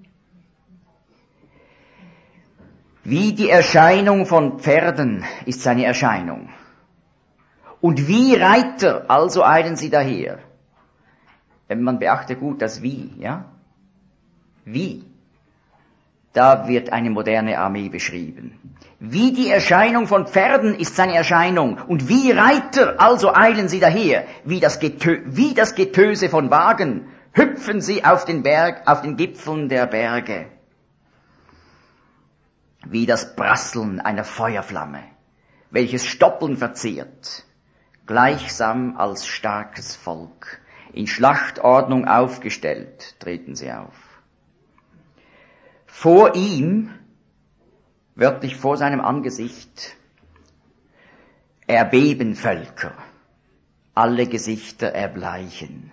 Wie die Erscheinung von Pferden ist seine Erscheinung. Und wie Reiter, also eilen sie daher. Wenn man beachtet gut das Wie, ja? Wie? Da wird eine moderne Armee beschrieben. Wie die Erscheinung von Pferden ist seine Erscheinung. Und wie Reiter, also eilen sie daher. Wie das, Getö- wie das Getöse von Wagen hüpfen sie auf den Berg, auf den Gipfeln der Berge. wie das Prasseln einer Feuerflamme, welches Stoppeln verzehrt, gleichsam als starkes Volk, in Schlachtordnung aufgestellt, treten sie auf. Vor ihm, wörtlich vor seinem Angesicht, erbeben Völker, alle Gesichter erbleichen.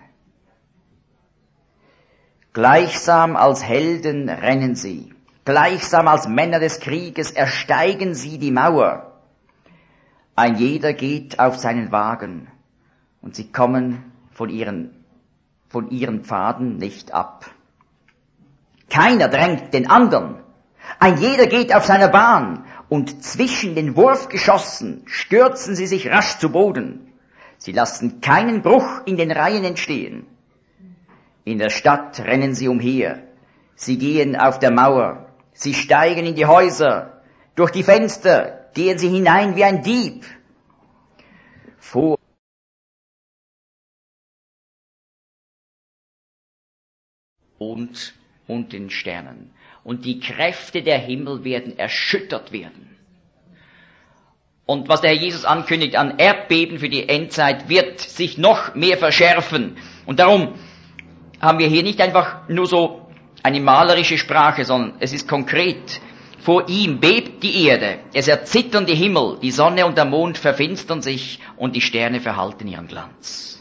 Gleichsam als Helden rennen sie, gleichsam als Männer des Krieges ersteigen sie die Mauer. Ein jeder geht auf seinen Wagen, und sie kommen von ihren, von ihren Pfaden nicht ab. Keiner drängt den anderen. Ein jeder geht auf seiner Bahn, und zwischen den Wurfgeschossen stürzen sie sich rasch zu Boden. Sie lassen keinen Bruch in den Reihen entstehen. In der Stadt rennen sie umher. Sie gehen auf der Mauer. Sie steigen in die Häuser. Durch die Fenster gehen sie hinein wie ein Dieb. Vor und, und den Sternen. Und die Kräfte der Himmel werden erschüttert werden. Und was der Herr Jesus ankündigt an Erdbeben für die Endzeit, wird sich noch mehr verschärfen. Und darum haben wir hier nicht einfach nur so eine malerische Sprache, sondern es ist konkret. Vor ihm bebt die Erde, es erzittern die Himmel, die Sonne und der Mond verfinstern sich und die Sterne verhalten ihren Glanz.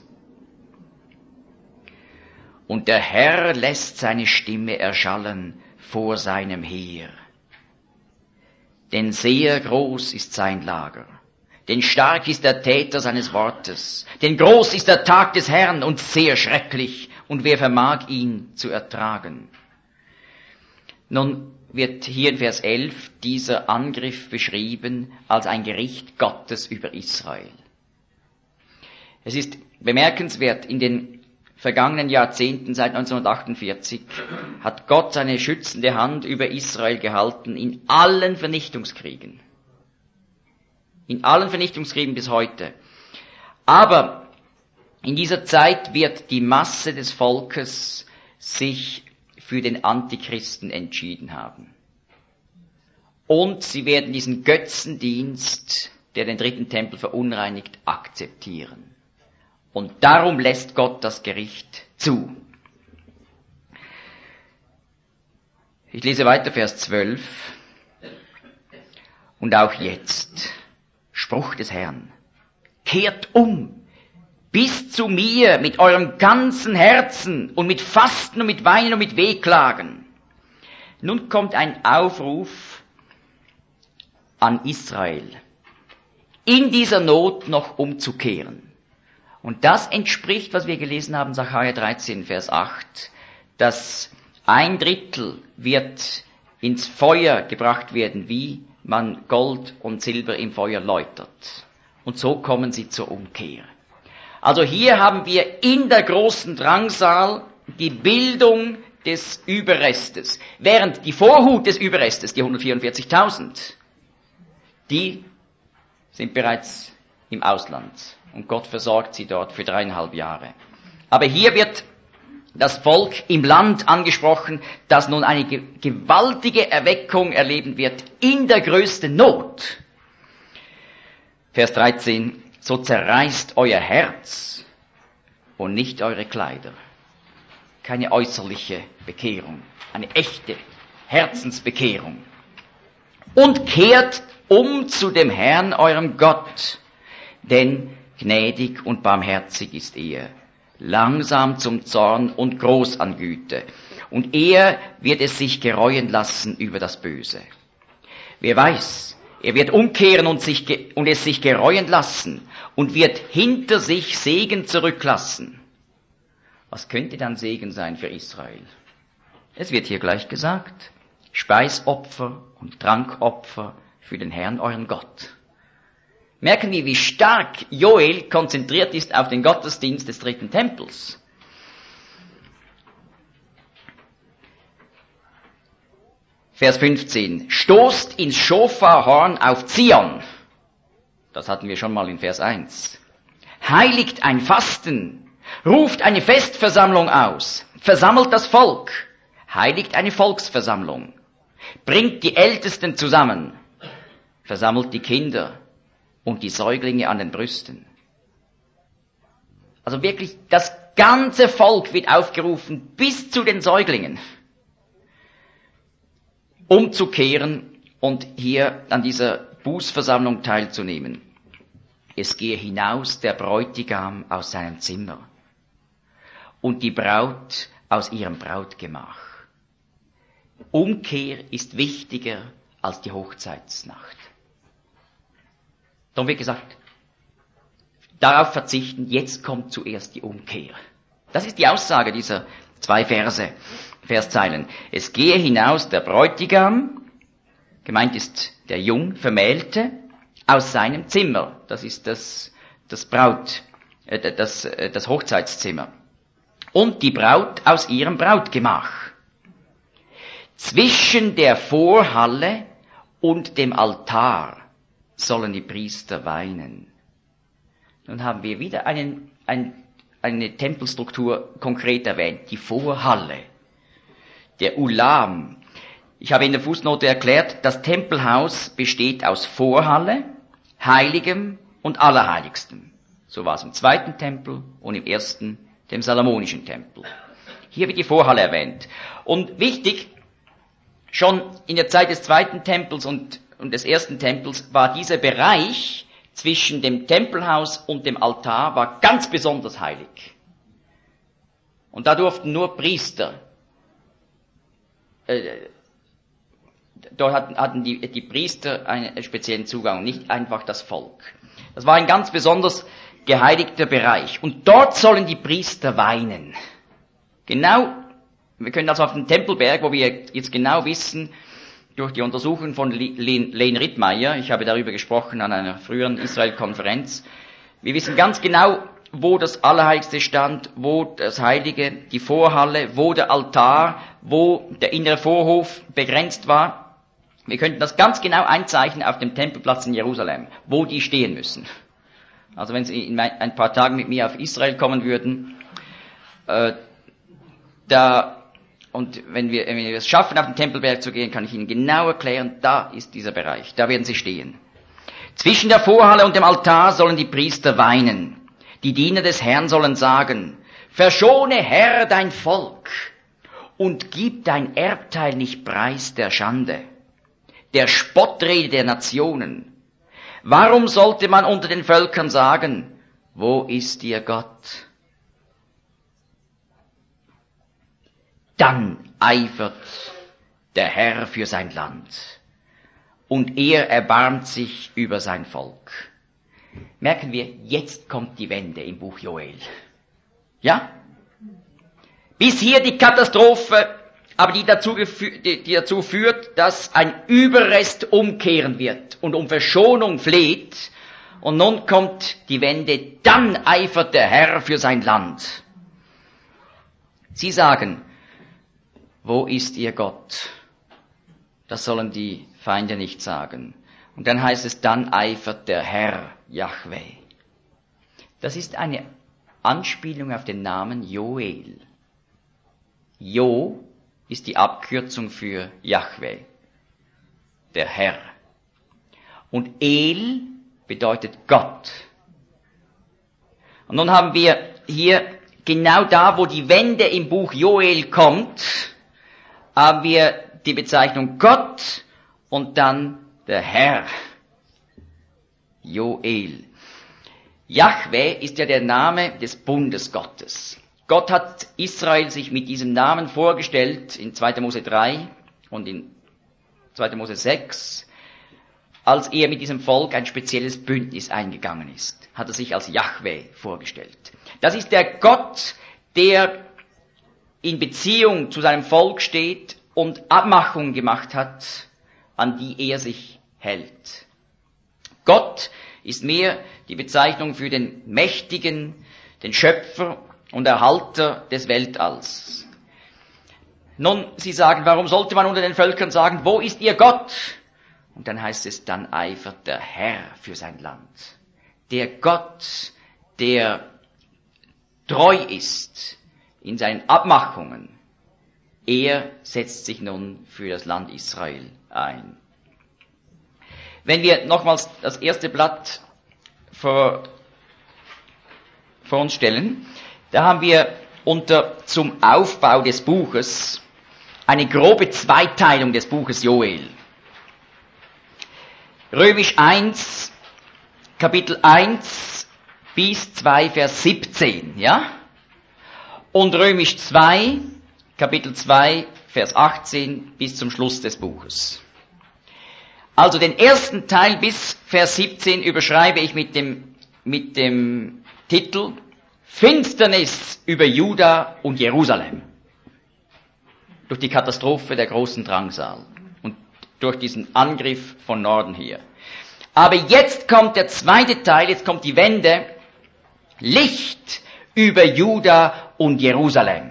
Und der Herr lässt seine Stimme erschallen vor seinem Heer. Denn sehr groß ist sein Lager, denn stark ist der Täter seines Wortes, denn groß ist der Tag des Herrn und sehr schrecklich, und wer vermag ihn zu ertragen? Nun wird hier in Vers elf dieser Angriff beschrieben als ein Gericht Gottes über Israel. Es ist bemerkenswert, in den vergangenen Jahrzehnten seit neunzehnhundertachtundvierzig hat Gott seine schützende Hand über Israel gehalten in allen Vernichtungskriegen. In allen Vernichtungskriegen bis heute. Aber in dieser Zeit wird die Masse des Volkes sich für den Antichristen entschieden haben. Und sie werden diesen Götzendienst, der den dritten Tempel verunreinigt, akzeptieren. Und darum lässt Gott das Gericht zu. Ich lese weiter Vers zwölf. Und auch jetzt, Spruch des Herrn, kehrt um, bis zu mir mit eurem ganzen Herzen und mit Fasten und mit Weinen und mit Wehklagen. Nun kommt ein Aufruf an Israel, in dieser Not noch umzukehren. Und das entspricht, was wir gelesen haben, Sacharja dreizehn, Vers acht, dass ein Drittel wird ins Feuer gebracht werden, wie man Gold und Silber im Feuer läutert. Und so kommen sie zur Umkehr. Also hier haben wir in der großen Drangsal die Bildung des Überrestes, während die Vorhut des Überrestes, die hundertvierundvierzigtausend, die sind bereits im Ausland. Und Gott versorgt sie dort für dreieinhalb Jahre. Aber hier wird das Volk im Land angesprochen, das nun eine gewaltige Erweckung erleben wird in der größten Not. Vers dreizehn, so zerreißt euer Herz und nicht eure Kleider. Keine äußerliche Bekehrung, eine echte Herzensbekehrung. Und kehrt um zu dem Herrn, eurem Gott, denn gnädig und barmherzig ist er, langsam zum Zorn und groß an Güte. Und er wird es sich gereuen lassen über das Böse. Wer weiß, er wird umkehren und, sich ge- und es sich gereuen lassen und wird hinter sich Segen zurücklassen. Was könnte dann Segen sein für Israel? Es wird hier gleich gesagt, Speisopfer und Trankopfer für den Herrn, euren Gott. Merken wir, wie stark Joel konzentriert ist auf den Gottesdienst des dritten Tempels. Vers fünfzehn. Stoßt ins Schofarhorn auf Zion. Das hatten wir schon mal in Vers eins. Heiligt ein Fasten. Ruft eine Festversammlung aus. Versammelt das Volk. Heiligt eine Volksversammlung. bringt die Ältesten zusammen, versammelt die Kinder und die Säuglinge an den Brüsten. Also wirklich, das ganze Volk wird aufgerufen, bis zu den Säuglingen, umzukehren und hier an dieser Bußversammlung teilzunehmen. Es gehe hinaus der Bräutigam aus seinem Zimmer und die Braut aus ihrem Brautgemach. Umkehr ist wichtiger als die Hochzeitsnacht. Darum wird gesagt, darauf verzichten, jetzt kommt zuerst die Umkehr. Das ist die Aussage dieser zwei Verse, Verszeilen. Es gehe hinaus der Bräutigam, gemeint ist der Jungvermählte, aus seinem Zimmer. Das ist das, das Braut, äh, das, äh, das Hochzeitszimmer. Und die Braut aus ihrem Brautgemach. Zwischen der Vorhalle und dem Altar sollen die Priester weinen. Nun haben wir wieder einen, ein, eine Tempelstruktur konkret erwähnt, die Vorhalle, der Ulam. Ich habe in der Fußnote erklärt, das Tempelhaus besteht aus Vorhalle, Heiligem und Allerheiligstem. So war es im zweiten Tempel und im ersten, dem Salomonischen Tempel. Hier wird die Vorhalle erwähnt. Und wichtig, schon in der Zeit des zweiten Tempels und, und des ersten Tempels war dieser Bereich zwischen dem Tempelhaus und dem Altar war ganz besonders heilig. Und da durften nur Priester, äh, dort hatten, hatten die, die Priester einen speziellen Zugang, nicht einfach das Volk. Das war ein ganz besonders geheiligter Bereich. Und dort sollen die Priester weinen. Genau, wir können also auf den Tempelberg, wo wir jetzt genau wissen, durch die Untersuchung von Len Rittmeier, ich habe darüber gesprochen an einer früheren Israel-Konferenz, wir wissen ganz genau, wo das Allerheiligste stand, wo das Heilige, die Vorhalle, wo der Altar, wo der innere Vorhof begrenzt war. Wir könnten das ganz genau einzeichnen auf dem Tempelplatz in Jerusalem, wo die stehen müssen. Also wenn Sie in ein paar Tagen mit mir auf Israel kommen würden, äh, da und wenn wir, wenn wir es schaffen, auf den Tempelberg zu gehen, kann ich Ihnen genau erklären, da ist dieser Bereich, da werden Sie stehen. Zwischen der Vorhalle und dem Altar sollen die Priester weinen. Die Diener des Herrn sollen sagen, verschone Herr dein Volk und gib dein Erbteil nicht preis der Schande, der Spottrede der Nationen. Warum sollte man unter den Völkern sagen, wo ist ihr Gott? Dann eifert der Herr für sein Land und er erbarmt sich über sein Volk. Merken wir, jetzt kommt die Wende im Buch Joel. Ja? Bis hier die Katastrophe, aber die dazu, die, die dazu führt, dass ein Überrest umkehren wird und um Verschonung fleht. Und nun kommt die Wende, dann eifert der Herr für sein Land. Sie sagen, wo ist ihr Gott? Das sollen die Feinde nicht sagen. Und dann heißt es, dann eifert der Herr, Jahwe. Das ist eine Anspielung auf den Namen Joel. Jo ist die Abkürzung für Jahwe, der Herr. Und El bedeutet Gott. Und nun haben wir hier genau da, wo die Wende im Buch Joel kommt, haben wir die Bezeichnung Gott und dann der Herr. Joel. Jahwe ist ja der Name des Bundesgottes. Gott hat Israel sich mit diesem Namen vorgestellt in zweiter Mose drei und in zweiter Mose sechs, als er mit diesem Volk ein spezielles Bündnis eingegangen ist, hat er sich als Jahwe vorgestellt. Das ist der Gott, der in Beziehung zu seinem Volk steht und Abmachungen gemacht hat, an die er sich hält. Gott ist mehr die Bezeichnung für den Mächtigen, den Schöpfer und Erhalter des Weltalls. Nun, Sie sagen, warum sollte man unter den Völkern sagen, wo ist ihr Gott? Und dann heißt es, dann eifert der Herr für sein Land. Der Gott, der treu ist in seinen Abmachungen, er setzt sich nun für das Land Israel ein. Wenn wir nochmals das erste Blatt vor, vor uns stellen, da haben wir unter zum Aufbau des Buches eine grobe Zweiteilung des Buches Joel. Römisch eins, Kapitel eins bis zwei, Vers siebzehn, ja? Und Römisch zwei, Kapitel zwei, Vers achtzehn bis zum Schluss des Buches. Also den ersten Teil bis Vers siebzehn überschreibe ich mit dem, mit dem Titel Finsternis über Juda und Jerusalem. Durch die Katastrophe der großen Drangsal und durch diesen Angriff von Norden hier. Aber jetzt kommt der zweite Teil, jetzt kommt die Wende. Licht über Juda und Jerusalem.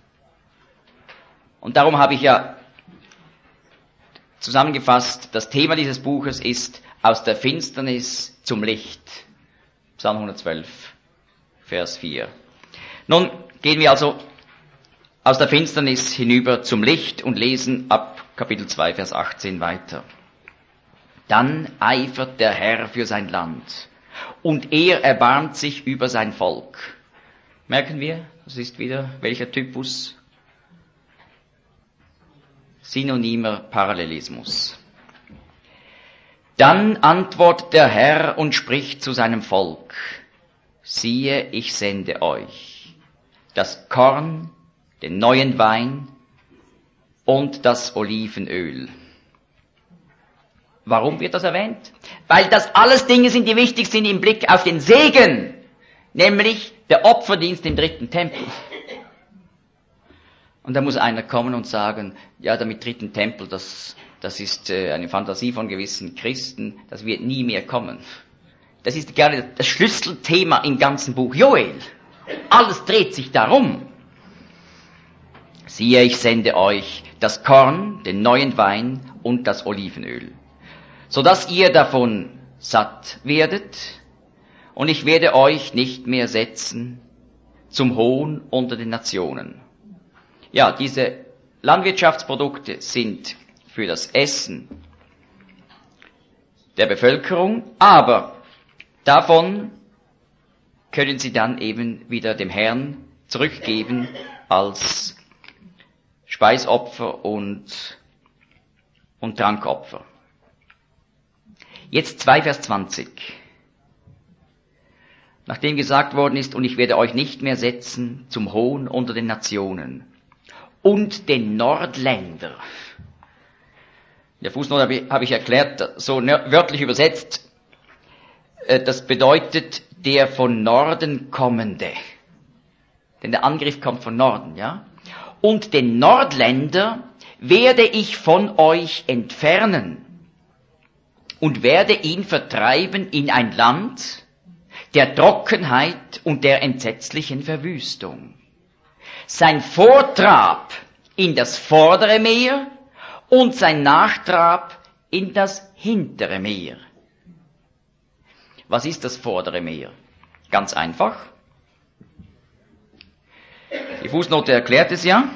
Und darum habe ich ja zusammengefasst, das Thema dieses Buches ist aus der Finsternis zum Licht. Psalm hundertzwölf, Vers vier. Nun gehen wir also aus der Finsternis hinüber zum Licht und lesen ab Kapitel zwei, Vers achtzehn weiter. Dann eifert der Herr für sein Land und er erbarmt sich über sein Volk. Merken wir, das ist wieder welcher Typus? Synonymer Parallelismus. Dann antwortet der Herr und spricht zu seinem Volk: Siehe, ich sende euch das Korn, den neuen Wein und das Olivenöl. Warum wird das erwähnt? Weil das alles Dinge sind, die wichtig sind im Blick auf den Segen, nämlich der Opferdienst im dritten Tempel. Und da muss einer kommen und sagen, ja, damit dritten Tempel, das, das ist äh, eine Fantasie von gewissen Christen, das wird nie mehr kommen. Das ist gerade das Schlüsselthema im ganzen Buch Joel. Alles dreht sich darum. Siehe, ich sende euch das Korn, den neuen Wein und das Olivenöl, sodass ihr davon satt werdet, und ich werde euch nicht mehr setzen zum Hohn unter den Nationen. Ja, diese Landwirtschaftsprodukte sind für das Essen der Bevölkerung, aber davon können sie dann eben wieder dem Herrn zurückgeben als Speisopfer und, und Trankopfer. Jetzt zwei Vers zwanzig. Nachdem gesagt worden ist, und ich werde euch nicht mehr setzen zum Hohn unter den Nationen und den Nordländer. In der Fußnote habe ich erklärt, so wörtlich übersetzt, das bedeutet der von Norden kommende. Denn der Angriff kommt von Norden, ja? Und den Nordländer werde ich von euch entfernen und werde ihn vertreiben in ein Land der Trockenheit und der entsetzlichen Verwüstung. Sein Vortrab in das vordere Meer und sein Nachtrab in das hintere Meer. Was ist das vordere Meer? Ganz einfach. Die Fußnote erklärt es ja.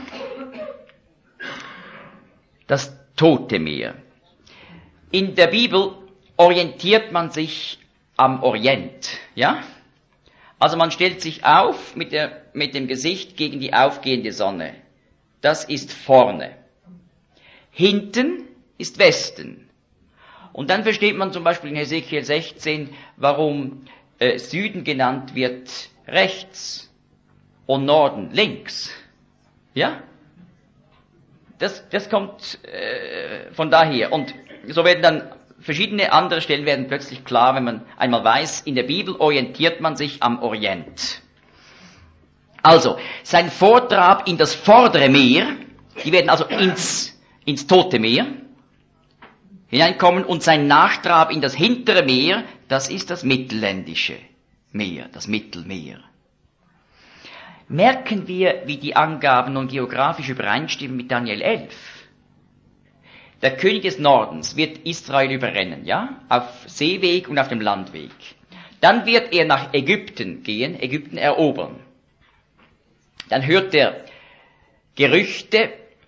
Das Tote Meer. In der Bibel orientiert man sich am Orient, ja? Also man stellt sich auf mit, der, mit dem Gesicht gegen die aufgehende Sonne. Das ist vorne. Hinten ist Westen. Und dann versteht man zum Beispiel in Hesekiel sechzehn, warum äh, Süden genannt wird rechts und Norden links. Ja? Das, das kommt äh, von daher. Und so werden dann verschiedene andere Stellen werden plötzlich klar, wenn man einmal weiß, in der Bibel orientiert man sich am Orient. Also, sein Vortrab in das vordere Meer, die werden also ins, ins Tote Meer hineinkommen, und sein Nachtrab in das hintere Meer, das ist das mittelländische Meer, das Mittelmeer. Merken wir, wie die Angaben nun geografisch übereinstimmen mit Daniel elf. Der König des Nordens wird Israel überrennen, ja, auf Seeweg und auf dem Landweg. Dann wird er nach Ägypten gehen, Ägypten erobern. Dann hört er Gerüchte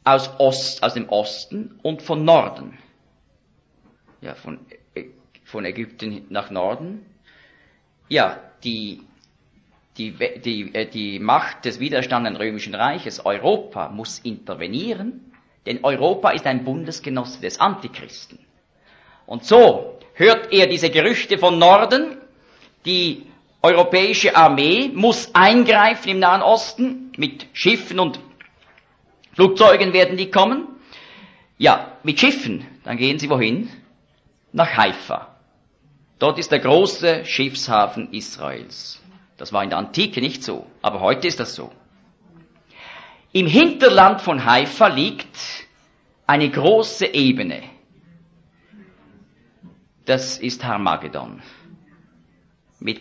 aus Ost, aus dem Osten und von Norden. Ja, von, von Ägypten nach Norden. Ja, die, die, die, die Macht des widerstandenden römischen Reiches, Europa, muss intervenieren, denn Europa ist ein Bundesgenosse des Antichristen. Und so hört er diese Gerüchte von Norden, die europäische Armee muss eingreifen im Nahen Osten, mit Schiffen und Flugzeugen werden die kommen. Ja, mit Schiffen, dann gehen sie wohin? Nach Haifa. Dort ist der große Schiffshafen Israels. Das war in der Antike nicht so, aber heute ist das so. Im Hinterland von Haifa liegt eine große Ebene. Das ist Harmagedon. Mit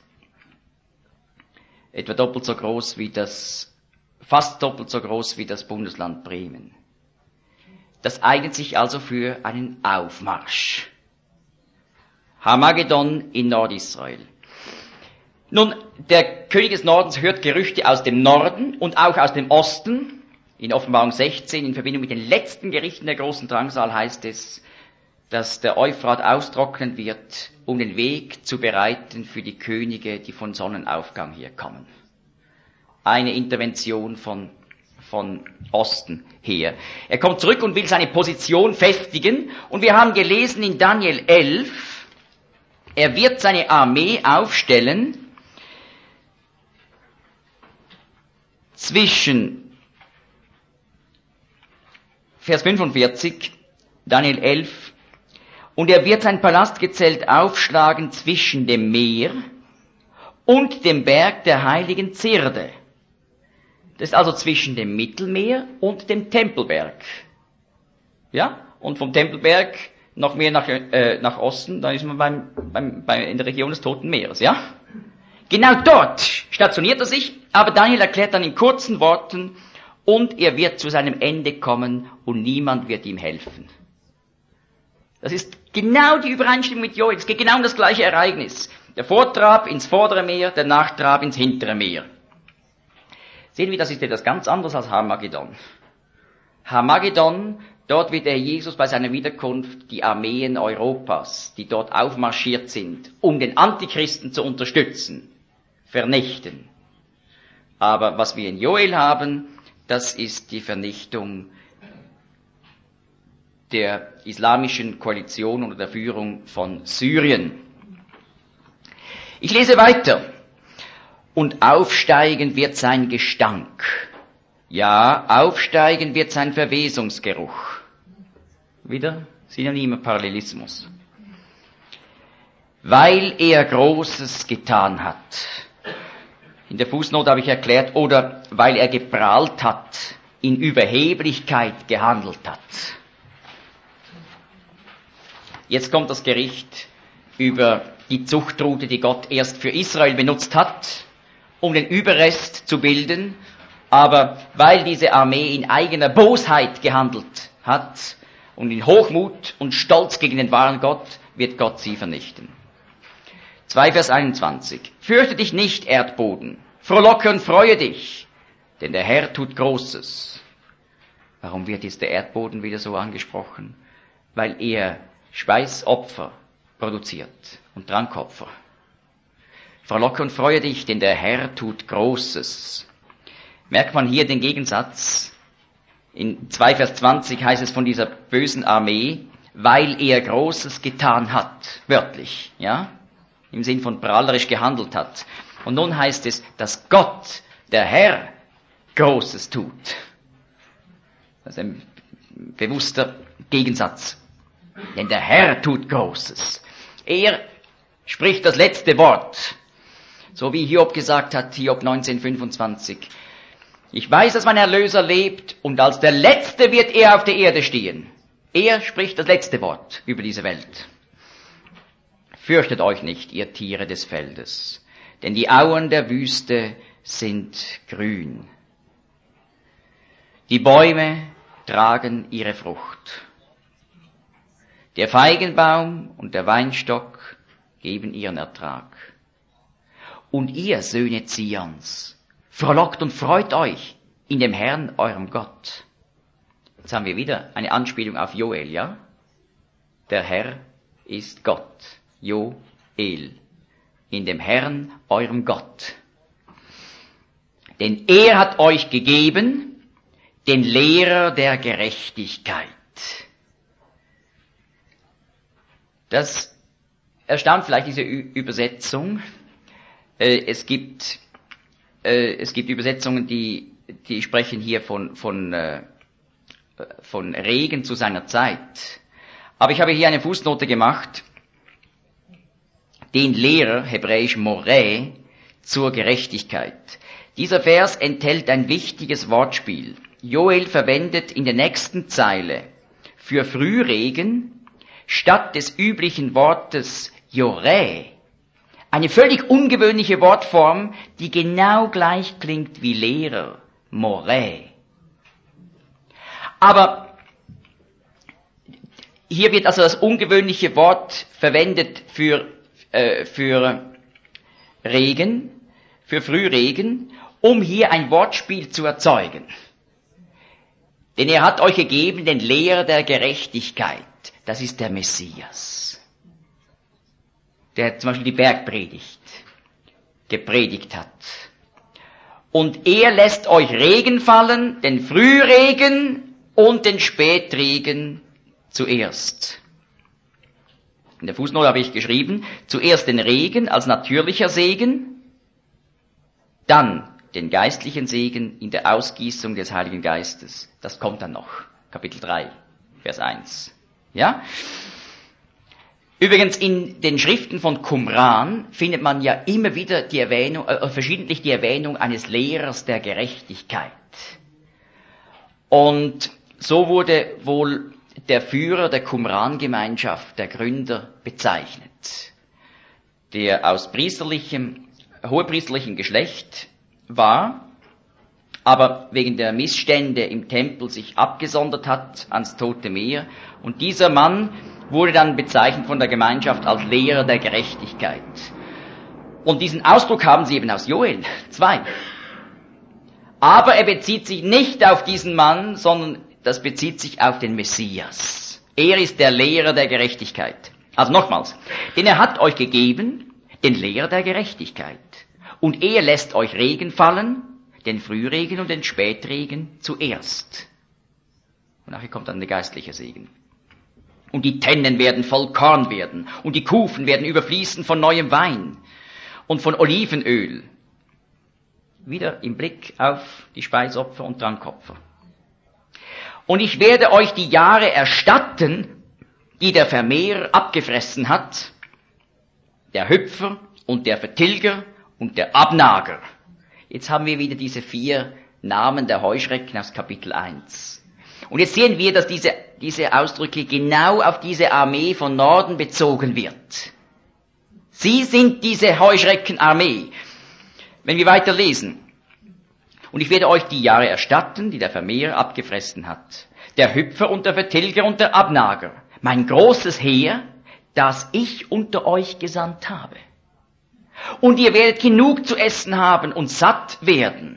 etwa doppelt so groß wie das, fast doppelt so groß wie das Bundesland Bremen. Das eignet sich also für einen Aufmarsch. Harmagedon in Nordisrael. Nun, der König des Nordens hört Gerüchte aus dem Norden und auch aus dem Osten. In Offenbarung sechzehn, in Verbindung mit den letzten Gerichten der großen Drangsal, heißt es, dass der Euphrat austrocknen wird, um den Weg zu bereiten für die Könige, die von Sonnenaufgang hier kommen. Eine Intervention von, von Osten her. Er kommt zurück und will seine Position festigen. Und wir haben gelesen in Daniel elf, er wird seine Armee aufstellen zwischen Vers fünfundvierzig, Daniel elf, und er wird sein Palastgezelt aufschlagen zwischen dem Meer und dem Berg der heiligen Zirde. Das ist also zwischen dem Mittelmeer und dem Tempelberg. Ja? Und vom Tempelberg noch mehr nach, äh, nach Osten, da ist man beim, beim, bei, in der Region des Toten Meeres, ja? Genau dort stationiert er sich, aber Daniel erklärt dann in kurzen Worten, und er wird zu seinem Ende kommen und niemand wird ihm helfen. Das ist genau die Übereinstimmung mit Joel. Es geht genau um das gleiche Ereignis. Der Vortrab ins vordere Meer, der Nachtrab ins hintere Meer. Sehen wir, das ist etwas ganz anderes als Harmagedon. Harmagedon, dort wird der Jesus bei seiner Wiederkunft die Armeen Europas, die dort aufmarschiert sind, um den Antichristen zu unterstützen, vernichten. Aber was wir in Joel haben, das ist die Vernichtung der islamischen Koalition unter der Führung von Syrien. Ich lese weiter. Und aufsteigen wird sein Gestank. Ja, aufsteigen wird sein Verwesungsgeruch. Wieder Synonyme Parallelismus. Weil er Großes getan hat. In der Fußnote habe ich erklärt, oder weil er geprahlt hat, in Überheblichkeit gehandelt hat. Jetzt kommt das Gericht über die Zuchtrute, die Gott erst für Israel benutzt hat, um den Überrest zu bilden, aber weil diese Armee in eigener Bosheit gehandelt hat und in Hochmut und Stolz gegen den wahren Gott, wird Gott sie vernichten. zwei Vers einundzwanzig. Fürchte dich nicht, Erdboden, frohlocke und freue dich, denn der Herr tut Großes. Warum wird jetzt der Erdboden wieder so angesprochen? Weil er Speisopfer produziert und Trankopfer. Frohlocke und freue dich, denn der Herr tut Großes. Merkt man hier den Gegensatz? In zwei Vers zwanzig heißt es von dieser bösen Armee, weil er Großes getan hat, wörtlich, ja, im Sinn von prahlerisch gehandelt hat. Und nun heißt es, dass Gott, der Herr, Großes tut. Das ist ein bewusster Gegensatz. Denn der Herr tut Großes. Er spricht das letzte Wort. So wie Hiob gesagt hat, Hiob neunzehn fünfundzwanzig. Ich weiß, dass mein Erlöser lebt und als der Letzte wird er auf der Erde stehen. Er spricht das letzte Wort über diese Welt. Fürchtet euch nicht, ihr Tiere des Feldes, denn die Auen der Wüste sind grün. Die Bäume tragen ihre Frucht. Der Feigenbaum und der Weinstock geben ihren Ertrag. Und ihr, Söhne Zions, frohlockt und freut euch in dem Herrn, eurem Gott. Jetzt haben wir wieder eine Anspielung auf Joel, ja? Der Herr ist Gott. Joel. In dem Herrn, eurem Gott. Denn er hat euch gegeben, den Lehrer der Gerechtigkeit. Das erstaunt vielleicht diese Ü- Übersetzung. Äh, es gibt, äh, es gibt Übersetzungen, die, die sprechen hier von, von, äh, von Regen zu seiner Zeit. Aber ich habe hier eine Fußnote gemacht. Den Lehrer, hebräisch Morä, zur Gerechtigkeit. Dieser Vers enthält ein wichtiges Wortspiel. Joel verwendet in der nächsten Zeile für Frühregen statt des üblichen Wortes Jorä eine völlig ungewöhnliche Wortform, die genau gleich klingt wie Lehrer, Morä. Aber hier wird also das ungewöhnliche Wort verwendet für für Regen, für Frühregen, um hier ein Wortspiel zu erzeugen. Denn er hat euch gegeben den Lehrer der Gerechtigkeit. Das ist der Messias, der zum Beispiel die Bergpredigt gepredigt hat. Und er lässt euch Regen fallen, den Frühregen und den Spätregen zuerst. In der Fußnote habe ich geschrieben, zuerst den Regen als natürlicher Segen, dann den geistlichen Segen in der Ausgießung des Heiligen Geistes. Das kommt dann noch. Kapitel drei, Vers eins. Ja? Übrigens in den Schriften von Qumran findet man ja immer wieder die Erwähnung, äh, verschiedentlich die Erwähnung eines Lehrers der Gerechtigkeit. Und so wurde wohl der Führer der Qumran-Gemeinschaft, der Gründer, bezeichnet, der aus priesterlichem, hohepriesterlichem Geschlecht war, aber wegen der Missstände im Tempel sich abgesondert hat ans Tote Meer. Und dieser Mann wurde dann bezeichnet von der Gemeinschaft als Lehrer der Gerechtigkeit. Und diesen Ausdruck haben sie eben aus Joel zwei. Aber er bezieht sich nicht auf diesen Mann, sondern das bezieht sich auf den Messias. Er ist der Lehrer der Gerechtigkeit. Also nochmals, denn er hat euch gegeben, den Lehrer der Gerechtigkeit. Und er lässt euch Regen fallen, den Frühregen und den Spätregen zuerst. Und nachher kommt dann der geistliche Segen. Und die Tennen werden voll Korn werden, und die Kufen werden überfließen von neuem Wein und von Olivenöl. Wieder im Blick auf die Speisopfer und Trankopfer. Und ich werde euch die Jahre erstatten, die der Vermehrer abgefressen hat, der Hüpfer und der Vertilger und der Abnager. Jetzt haben wir wieder diese vier Namen der Heuschrecken aus Kapitel eins. Und jetzt sehen wir, dass diese, diese Ausdrücke genau auf diese Armee von Norden bezogen wird. Sie sind diese Heuschreckenarmee. Wenn wir weiter lesen. Und ich werde euch die Jahre erstatten, die der Vermehrer abgefressen hat, der Hüpfer und der Vertilger und der Abnager, mein großes Heer, das ich unter euch gesandt habe. Und ihr werdet genug zu essen haben und satt werden.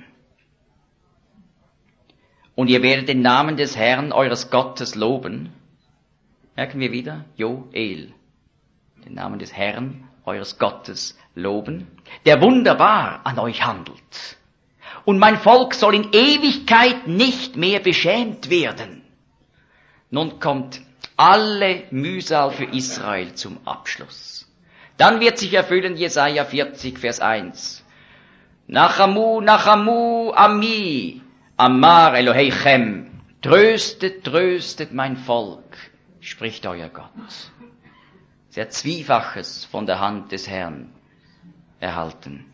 Und ihr werdet den Namen des Herrn, eures Gottes, loben. Merken wir wieder? Joel. Den Namen des Herrn, eures Gottes, loben, der wunderbar an euch handelt. Und mein Volk soll in Ewigkeit nicht mehr beschämt werden. Nun kommt alle Mühsal für Israel zum Abschluss. Dann wird sich erfüllen Jesaja vierzig, Vers eins. Nachamu, Nachamu, Ami, Amar Elohechem. Tröstet, tröstet mein Volk, spricht euer Gott. Sehr Zwiefaches von der Hand des Herrn erhalten.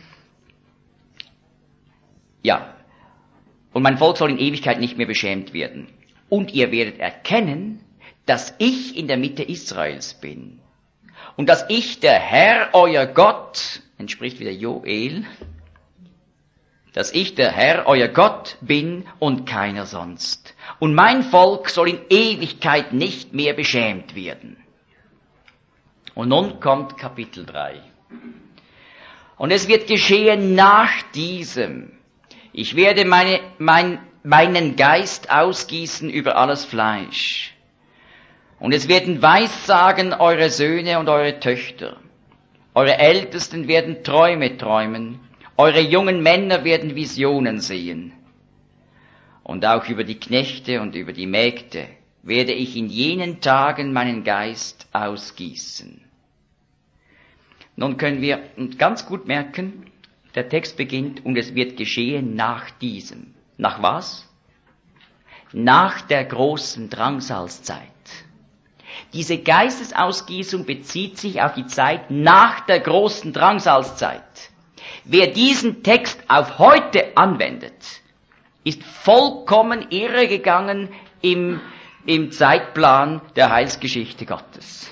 Ja, und mein Volk soll in Ewigkeit nicht mehr beschämt werden. Und ihr werdet erkennen, dass ich in der Mitte Israels bin. Und dass ich, der Herr, euer Gott, entspricht wieder Joel, dass ich, der Herr, euer Gott bin und keiner sonst. Und mein Volk soll in Ewigkeit nicht mehr beschämt werden. Und nun kommt Kapitel drei. Und es wird geschehen nach diesem. Ich werde meine, mein meinen Geist ausgießen über alles Fleisch. Und es werden Weissagen eure Söhne und eure Töchter. Eure Ältesten werden Träume träumen. Eure jungen Männer werden Visionen sehen. Und auch über die Knechte und über die Mägde werde ich in jenen Tagen meinen Geist ausgießen. Nun können wir ganz gut merken, der Text beginnt, und es wird geschehen nach diesem. Nach was? Nach der großen Drangsalzzeit. Diese Geistesausgießung bezieht sich auf die Zeit nach der großen Drangsalzzeit. Wer diesen Text auf heute anwendet, ist vollkommen irregegangen im, im Zeitplan der Heilsgeschichte Gottes.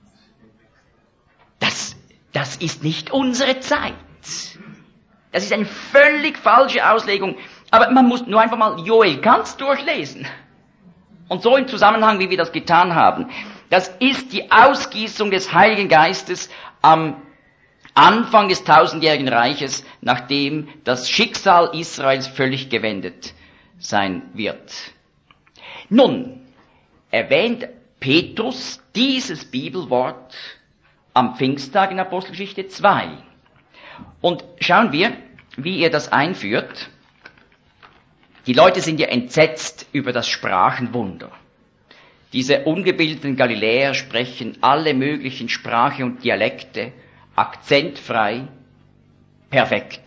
Das, das ist nicht unsere Zeit. Das ist eine völlig falsche Auslegung. Aber man muss nur einfach mal Joel ganz durchlesen. Und so im Zusammenhang, wie wir das getan haben. Das ist die Ausgießung des Heiligen Geistes am Anfang des tausendjährigen Reiches, nachdem das Schicksal Israels völlig gewendet sein wird. Nun erwähnt Petrus dieses Bibelwort am Pfingsttag in Apostelgeschichte zwei. Und schauen wir, wie er das einführt. Die Leute sind ja entsetzt über das Sprachenwunder. Diese ungebildeten Galiläer sprechen alle möglichen Sprache und Dialekte, akzentfrei, perfekt.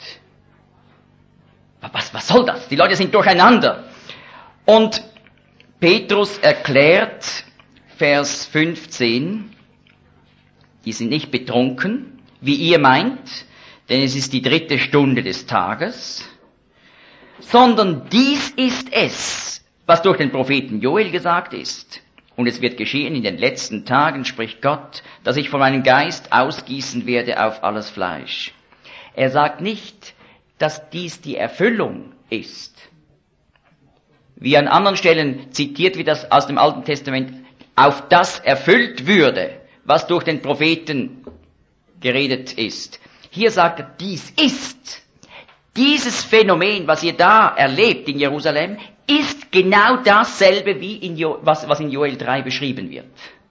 Was, was soll das? Die Leute sind durcheinander. Und Petrus erklärt, Vers fünfzehn, die sind nicht betrunken, wie ihr meint, denn es ist die dritte Stunde des Tages, sondern dies ist es, was durch den Propheten Joel gesagt ist. Und es wird geschehen in den letzten Tagen, spricht Gott, dass ich von meinem Geist ausgießen werde auf alles Fleisch. Er sagt nicht, dass dies die Erfüllung ist. Wie an anderen Stellen zitiert wird das aus dem Alten Testament, auf das erfüllt würde, was durch den Propheten geredet ist. Hier sagt er, dies ist. Dieses Phänomen, was ihr da erlebt in Jerusalem, ist genau dasselbe, wie in jo- was, was in Joel drei beschrieben wird.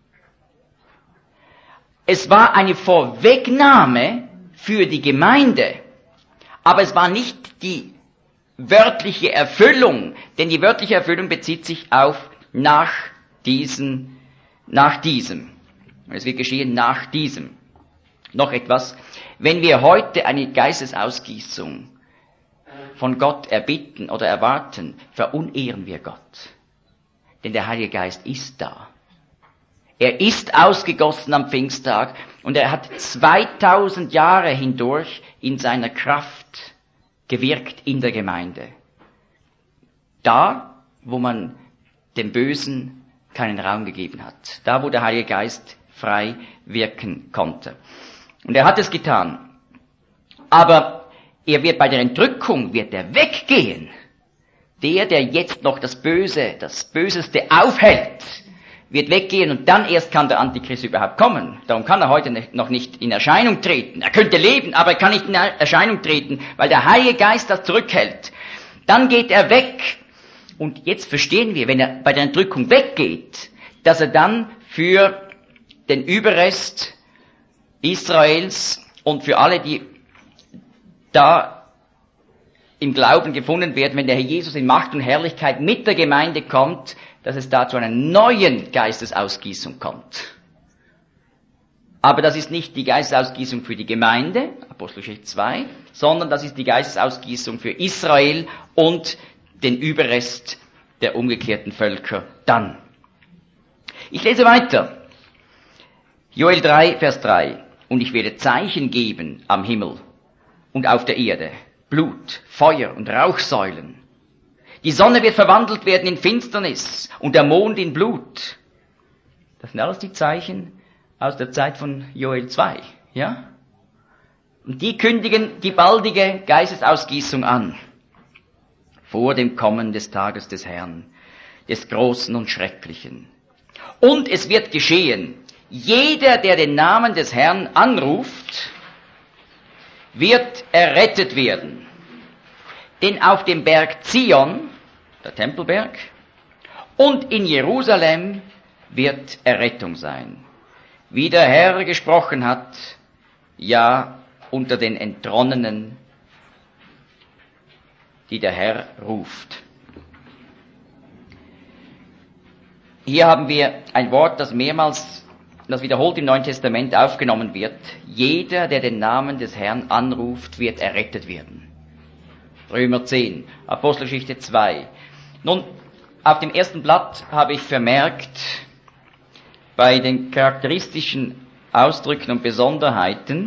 Es war eine Vorwegnahme für die Gemeinde, aber es war nicht die wörtliche Erfüllung, denn die wörtliche Erfüllung bezieht sich auf nach diesen, nach diesem. Es wird geschehen nach diesem. Noch etwas. Wenn wir heute eine Geistesausgießung von Gott erbitten oder erwarten, verunehren wir Gott. Denn der Heilige Geist ist da. Er ist ausgegossen am Pfingsttag und er hat zweitausend Jahre hindurch in seiner Kraft gewirkt in der Gemeinde. Da, wo man dem Bösen keinen Raum gegeben hat. Da, wo der Heilige Geist frei wirken konnte. Und er hat es getan. Aber er wird bei der Entrückung, wird er weggehen. Der, der jetzt noch das Böse, das Böseste aufhält, wird weggehen und dann erst kann der Antichrist überhaupt kommen. Darum kann er heute noch nicht in Erscheinung treten. Er könnte leben, aber er kann nicht in Erscheinung treten, weil der Heilige Geist das zurückhält. Dann geht er weg. Und jetzt verstehen wir, wenn er bei der Entrückung weggeht, dass er dann für den Überrest Israels und für alle, die da im Glauben gefunden werden, wenn der Herr Jesus in Macht und Herrlichkeit mit der Gemeinde kommt, dass es da zu einer neuen Geistesausgießung kommt. Aber das ist nicht die Geistesausgießung für die Gemeinde, Apostelgeschichte zwei, sondern das ist die Geistesausgießung für Israel und den Überrest der umgekehrten Völker dann. Ich lese weiter. Joel drei, Vers drei. Und ich werde Zeichen geben am Himmel und auf der Erde, Blut, Feuer und Rauchsäulen. Die Sonne wird verwandelt werden in Finsternis und der Mond in Blut. Das sind alles die Zeichen aus der Zeit von Joel zwei, ja? Und die kündigen die baldige Geistesausgießung an. Vor dem Kommen des Tages des Herrn, des Großen und Schrecklichen. Und es wird geschehen, jeder, der den Namen des Herrn anruft, wird errettet werden. Denn auf dem Berg Zion der Tempelberg, und in Jerusalem wird Errettung sein. Wie der Herr gesprochen hat, ja, unter den Entronnenen, die der Herr ruft. Hier haben wir ein Wort, das mehrmals, das wiederholt im Neuen Testament aufgenommen wird. Jeder, der den Namen des Herrn anruft, wird errettet werden. Römer zehn, Apostelgeschichte zwei. Nun, auf dem ersten Blatt habe ich vermerkt, bei den charakteristischen Ausdrücken und Besonderheiten,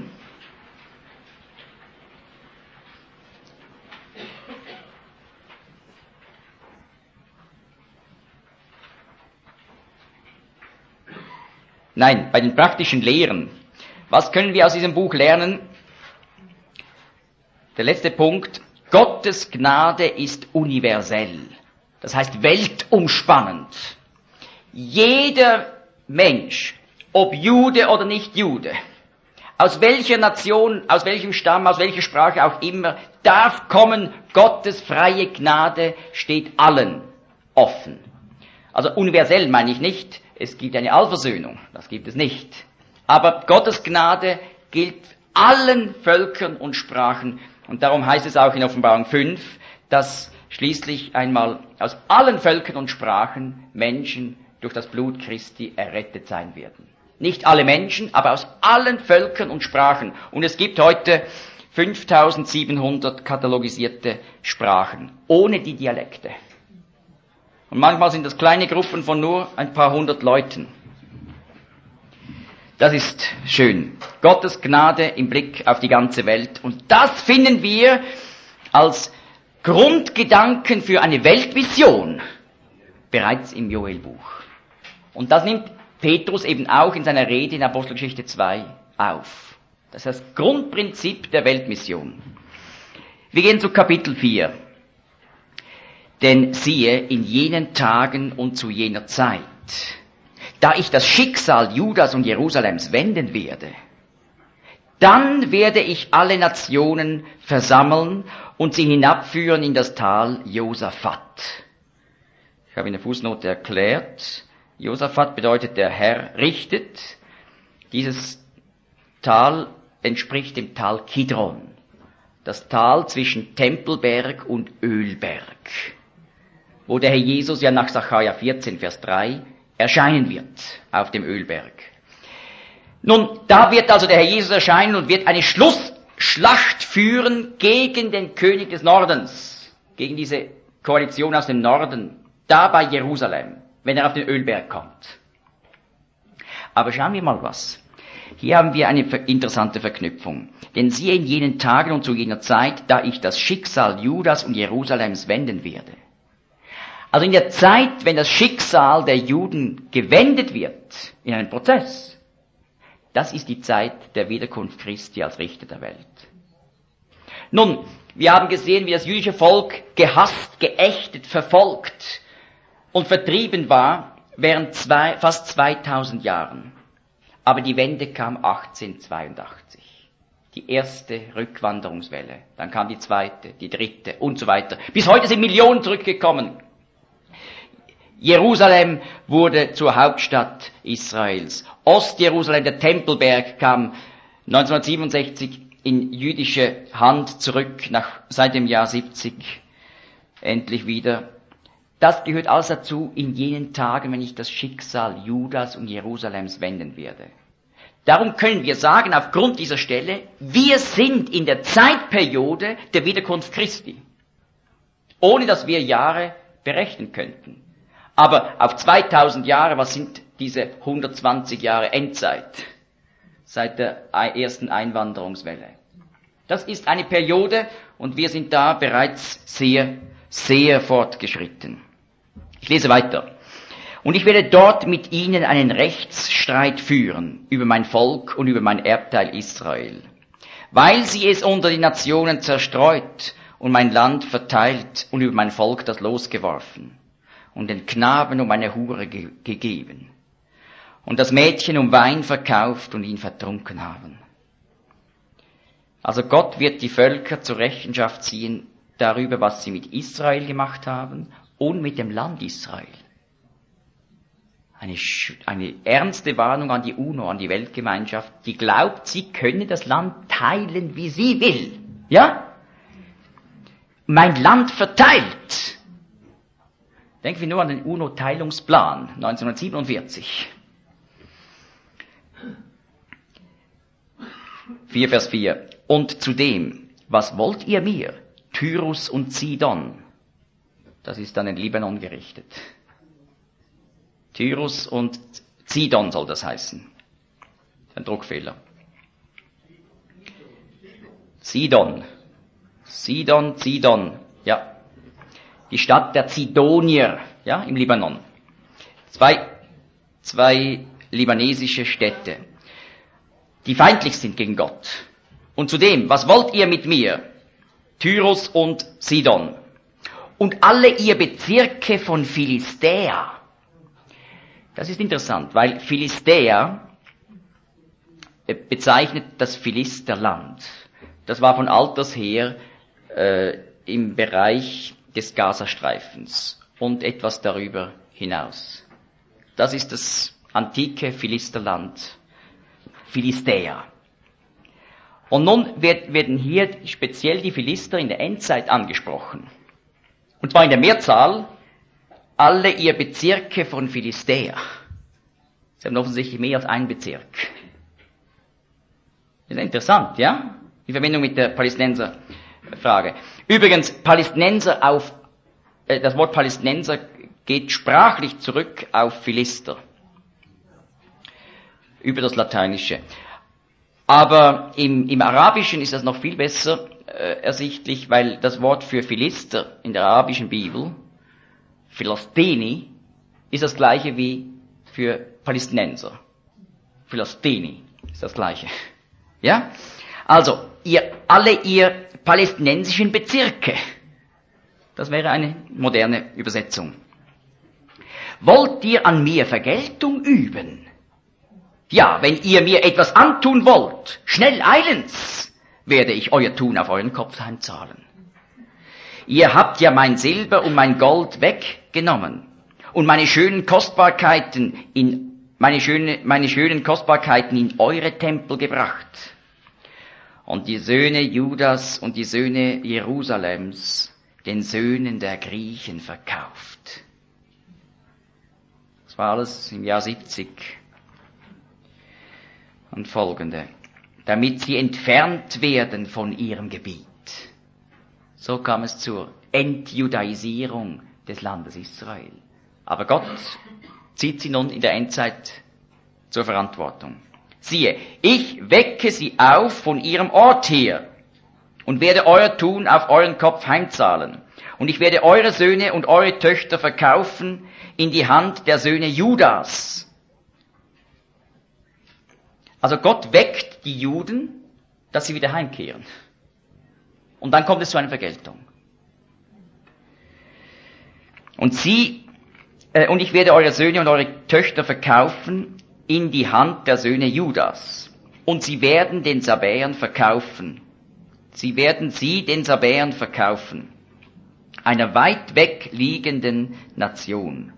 Nein, bei den praktischen Lehren. Was können wir aus diesem Buch lernen? Der letzte Punkt. Gottes Gnade ist universell. Das heißt weltumspannend. Jeder Mensch, ob Jude oder nicht Jude, aus welcher Nation, aus welchem Stamm, aus welcher Sprache auch immer, darf kommen. Gottes freie Gnade steht allen offen. Also universell meine ich nicht. Es gibt eine Allversöhnung, das gibt es nicht. Aber Gottes Gnade gilt allen Völkern und Sprachen. Und darum heißt es auch in Offenbarung fünf, dass schließlich einmal aus allen Völkern und Sprachen Menschen durch das Blut Christi errettet sein werden. Nicht alle Menschen, aber aus allen Völkern und Sprachen. Und es gibt heute fünftausendsiebenhundert katalogisierte Sprachen, ohne die Dialekte. Und manchmal sind das kleine Gruppen von nur ein paar hundert Leuten. Das ist schön. Gottes Gnade im Blick auf die ganze Welt. Und das finden wir als Grundgedanken für eine Weltvision bereits im Joelbuch. Und das nimmt Petrus eben auch in seiner Rede in Apostelgeschichte zwei auf. Das ist das Grundprinzip der Weltmission. Wir gehen zu Kapitel vier. Denn siehe, in jenen Tagen und zu jener Zeit, da ich das Schicksal Judas und Jerusalems wenden werde, dann werde ich alle Nationen versammeln und sie hinabführen in das Tal Josaphat. Ich habe in der Fußnote erklärt, Josaphat bedeutet, der Herr richtet. Dieses Tal entspricht dem Tal Kidron, das Tal zwischen Tempelberg und Ölberg, wo der Herr Jesus ja nach Sacharja vierzehn, Vers drei erscheinen wird auf dem Ölberg. Nun, da wird also der Herr Jesus erscheinen und wird eine Schlussschlacht führen gegen den König des Nordens, gegen diese Koalition aus dem Norden, da bei Jerusalem, wenn er auf den Ölberg kommt. Aber schauen wir mal was. Hier haben wir eine interessante Verknüpfung. Denn siehe, in jenen Tagen und zu jener Zeit, da ich das Schicksal Judas und Jerusalems wenden werde. Also in der Zeit, wenn das Schicksal der Juden gewendet wird, in einem Prozess, das ist die Zeit der Wiederkunft Christi als Richter der Welt. Nun, wir haben gesehen, wie das jüdische Volk gehasst, geächtet, verfolgt und vertrieben war während zwei, fast zweitausend Jahren. Aber die Wende kam achtzehnhundertzweiundachtzig. Die erste Rückwanderungswelle. Dann kam die zweite, die dritte und so weiter. Bis heute sind Millionen zurückgekommen. Jerusalem wurde zur Hauptstadt Israels. Ostjerusalem, der Tempelberg, kam neunzehnhundertsiebenundsechzig in jüdische Hand zurück, nach, seit dem Jahr siebzig endlich wieder. Das gehört alles dazu in jenen Tagen, wenn ich das Schicksal Judas und Jerusalems wenden werde. Darum können wir sagen, aufgrund dieser Stelle, wir sind in der Zeitperiode der Wiederkunft Christi. Ohne dass wir Jahre berechnen könnten. Aber auf zweitausend Jahre, was sind diese hundertzwanzig Jahre Endzeit? Seit der ersten Einwanderungswelle. Das ist eine Periode und wir sind da bereits sehr, sehr fortgeschritten. Ich lese weiter. Und ich werde dort mit ihnen einen Rechtsstreit führen über mein Volk und über mein Erbteil Israel, weil sie es unter die Nationen zerstreut und mein Land verteilt und über mein Volk das Los geworfen und den Knaben um eine Hure ge- gegeben und das Mädchen um Wein verkauft und ihn vertrunken haben. Also Gott wird die Völker zur Rechenschaft ziehen darüber, was sie mit Israel gemacht haben und mit dem Land Israel. Eine, eine ernste Warnung an die UNO, an die Weltgemeinschaft, die glaubt, sie könne das Land teilen, wie sie will. Ja? Mein Land verteilt. Denken wir nur an den UNO-Teilungsplan neunzehnhundertsiebenundvierzig. vier Vers vier. Und zudem, was wollt ihr mir? Tyrus und Sidon. Das ist an den Libanon gerichtet. Tyrus und Sidon soll das heißen. Ein Druckfehler. Sidon. Sidon, Sidon. Ja. Die Stadt der Zidonier, ja, im Libanon. Zwei, zwei libanesische Städte, die feindlich sind gegen Gott. Und zudem, was wollt ihr mit mir? Tyrus und Sidon. Und alle ihr Bezirke von Philistea. Das ist interessant, weil Philistea bezeichnet das Philisterland. Das war von alters her äh, im Bereich des Gazastreifens und etwas darüber hinaus. Das ist das antike Philisterland, Philistea. Und nun wird, werden hier speziell die Philister in der Endzeit angesprochen. Und zwar in der Mehrzahl, alle ihr Bezirke von Philistea. Sie haben offensichtlich mehr als einen Bezirk. Das ist interessant, ja? Die Verbindung mit der Palästinenser-Frage. Übrigens, Palästinenser auf, äh, das Wort Palästinenser geht sprachlich zurück auf Philister. Über das Lateinische. Aber im, im Arabischen ist das noch viel besser äh, ersichtlich, weil das Wort für Philister in der arabischen Bibel, Philistini, ist das gleiche wie für Palästinenser. Philistini ist das gleiche. Ja? Also, ihr, alle ihr palästinensischen Bezirke. Das wäre eine moderne Übersetzung. Wollt ihr an mir Vergeltung üben? Ja, wenn ihr mir etwas antun wollt, schnell eilends, werde ich euer Tun auf euren Kopf heimzahlen. Ihr habt ja mein Silber und mein Gold weggenommen und meine schönen Kostbarkeiten in meine schöne, meine schönen Kostbarkeiten in eure Tempel gebracht. Und die Söhne Judas und die Söhne Jerusalems den Söhnen der Griechen verkauft. Das war alles im Jahr siebzig und folgende. Damit sie entfernt werden von ihrem Gebiet. So kam es zur Entjudaisierung des Landes Israel. Aber Gott zieht sie nun in der Endzeit zur Verantwortung. Siehe, ich wecke sie auf von ihrem Ort her und werde euer Tun auf euren Kopf heimzahlen. Und ich werde eure Söhne und eure Töchter verkaufen in die Hand der Söhne Judas. Also Gott weckt die Juden, dass sie wieder heimkehren. Und dann kommt es zu einer Vergeltung. Und sie, äh, und ich werde eure Söhne und eure Töchter verkaufen in die Hand der Söhne Judas. Und sie werden den Sabäern verkaufen. Sie werden sie den Sabäern verkaufen. Einer weit weg liegenden Nation.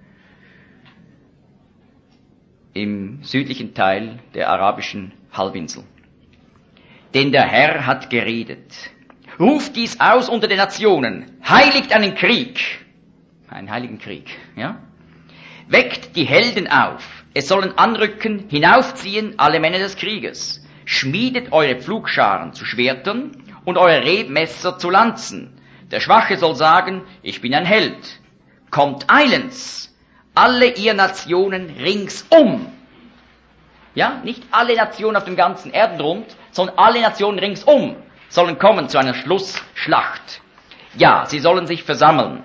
Im südlichen Teil der arabischen Halbinsel. Denn der Herr hat geredet. Ruft dies aus unter den Nationen. Heiligt einen Krieg. Einen heiligen Krieg, ja? Weckt die Helden auf. Es sollen anrücken, hinaufziehen alle Männer des Krieges. Schmiedet eure Pflugscharen zu Schwertern und eure Rebmesser zu Lanzen. Der Schwache soll sagen, ich bin ein Held. Kommt eilends, alle ihr Nationen ringsum. Ja, nicht alle Nationen auf dem ganzen Erdenrund, sondern alle Nationen ringsum sollen kommen zu einer Schlussschlacht. Ja, sie sollen sich versammeln.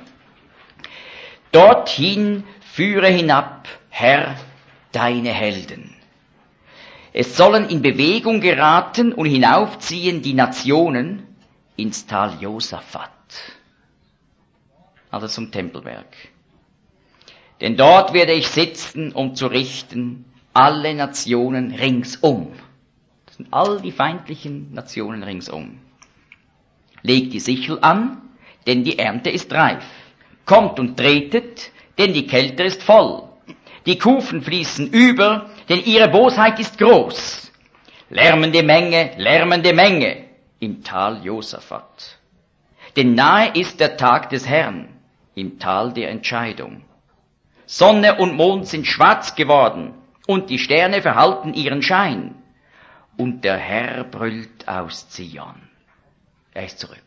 Dorthin führe hinab, Herr, deine Helden. Es sollen in Bewegung geraten und hinaufziehen die Nationen ins Tal Josaphat, also zum Tempelberg. Denn dort werde ich sitzen, um zu richten alle Nationen ringsum. Das sind all die feindlichen Nationen ringsum. Legt die Sichel an, denn die Ernte ist reif. Kommt und tretet, denn die Kelter ist voll. Die Kufen fließen über, denn ihre Bosheit ist groß. Lärmende Menge, lärmende Menge im Tal Josaphat. Denn nahe ist der Tag des Herrn im Tal der Entscheidung. Sonne und Mond sind schwarz geworden und die Sterne verhalten ihren Schein. Und der Herr brüllt aus Zion. Er ist zurück.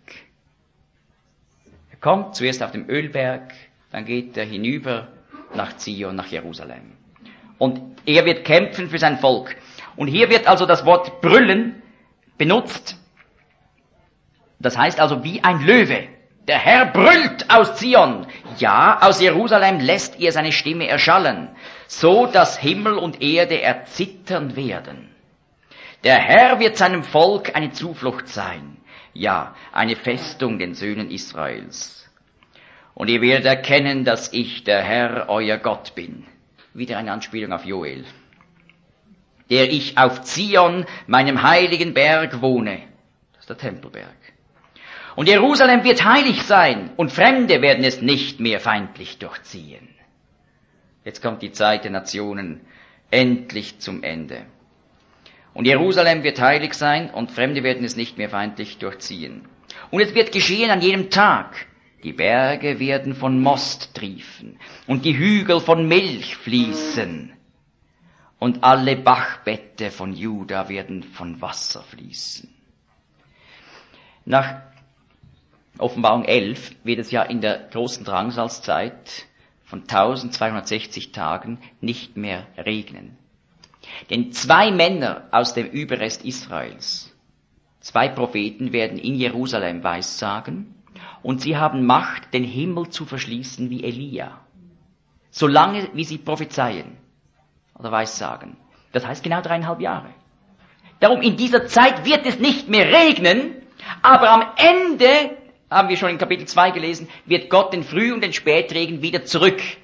Er kommt zuerst auf dem Ölberg, dann geht er hinüber nach Zion, nach Jerusalem. Und er wird kämpfen für sein Volk. Und hier wird also das Wort brüllen benutzt. Das heißt also wie ein Löwe. Der Herr brüllt aus Zion. Ja, aus Jerusalem lässt er seine Stimme erschallen, so dass Himmel und Erde erzittern werden. Der Herr wird seinem Volk eine Zuflucht sein. Ja, eine Festung den Söhnen Israels. Und ihr werdet erkennen, dass ich der Herr, euer Gott bin. Wieder eine Anspielung auf Joel. Der ich auf Zion, meinem heiligen Berg, wohne. Das ist der Tempelberg. Und Jerusalem wird heilig sein, und Fremde werden es nicht mehr feindlich durchziehen. Jetzt kommt die Zeit der Nationen endlich zum Ende. Und Jerusalem wird heilig sein, und Fremde werden es nicht mehr feindlich durchziehen. Und es wird geschehen an jedem Tag. Die Berge werden von Most triefen, und die Hügel von Milch fließen. Und alle Bachbette von Juda werden von Wasser fließen. Nach Offenbarung elf wird es ja in der großen Drangsalzzeit von eintausendzweihundertsechzig Tagen nicht mehr regnen. Denn zwei Männer aus dem Überrest Israels, zwei Propheten, werden in Jerusalem weissagen, und sie haben Macht, den Himmel zu verschließen wie Elia, solange wie sie prophezeien oder weissagen. Das heißt genau dreieinhalb Jahre. Darum, in dieser Zeit wird es nicht mehr regnen, aber am Ende, haben wir schon in Kapitel zwei gelesen, wird Gott den Früh- und den Spätregen wieder zurückgeben.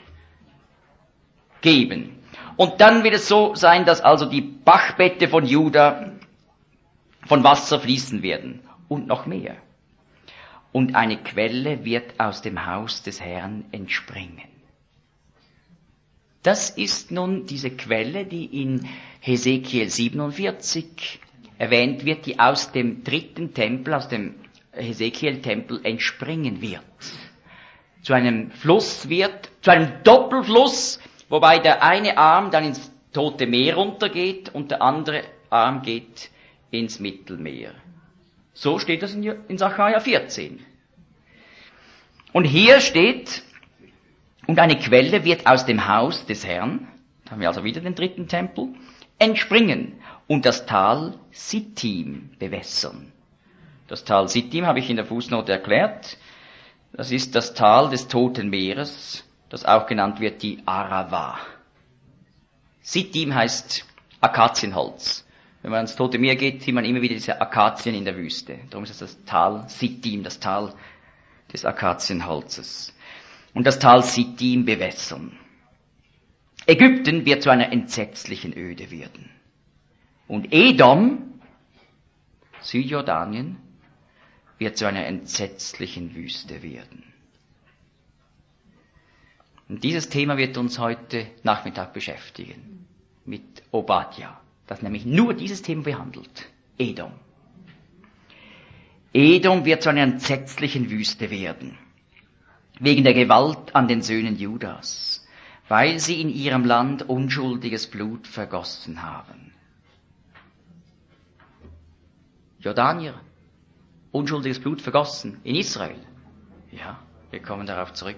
Und dann wird es so sein, dass also die Bachbette von Juda von Wasser fließen werden. Und noch mehr. Und eine Quelle wird aus dem Haus des Herrn entspringen. Das ist nun diese Quelle, die in Hesekiel siebenundvierzig erwähnt wird, die aus dem dritten Tempel, aus dem Hesekiel-Tempel entspringen wird. Zu einem Fluss wird, zu einem Doppelfluss, wobei der eine Arm dann ins Tote Meer runtergeht und der andere Arm geht ins Mittelmeer. So steht das in, in Sacharja vierzehn. Und hier steht, und eine Quelle wird aus dem Haus des Herrn, da haben wir also wieder den dritten Tempel, entspringen und das Tal Sittim bewässern. Das Tal Sittim habe ich in der Fußnote erklärt. Das ist das Tal des Toten Meeres, das auch genannt wird die Arava. Sittim heißt Akazienholz. Wenn man ins Tote Meer geht, sieht man immer wieder diese Akazien in der Wüste. Darum ist es das Tal Sittim, das Tal des Akazienholzes. Und das Tal Sittim bewässern. Ägypten wird zu einer entsetzlichen Öde werden. Und Edom, Südjordanien, wird zu einer entsetzlichen Wüste werden. Und dieses Thema wird uns heute Nachmittag beschäftigen. Mit Obadja, das nämlich nur dieses Thema behandelt. Edom. Edom wird zu einer entsetzlichen Wüste werden. Wegen der Gewalt an den Söhnen Judas, weil sie in ihrem Land unschuldiges Blut vergossen haben. Jordanier, unschuldiges Blut vergossen in Israel. Ja, wir kommen darauf zurück.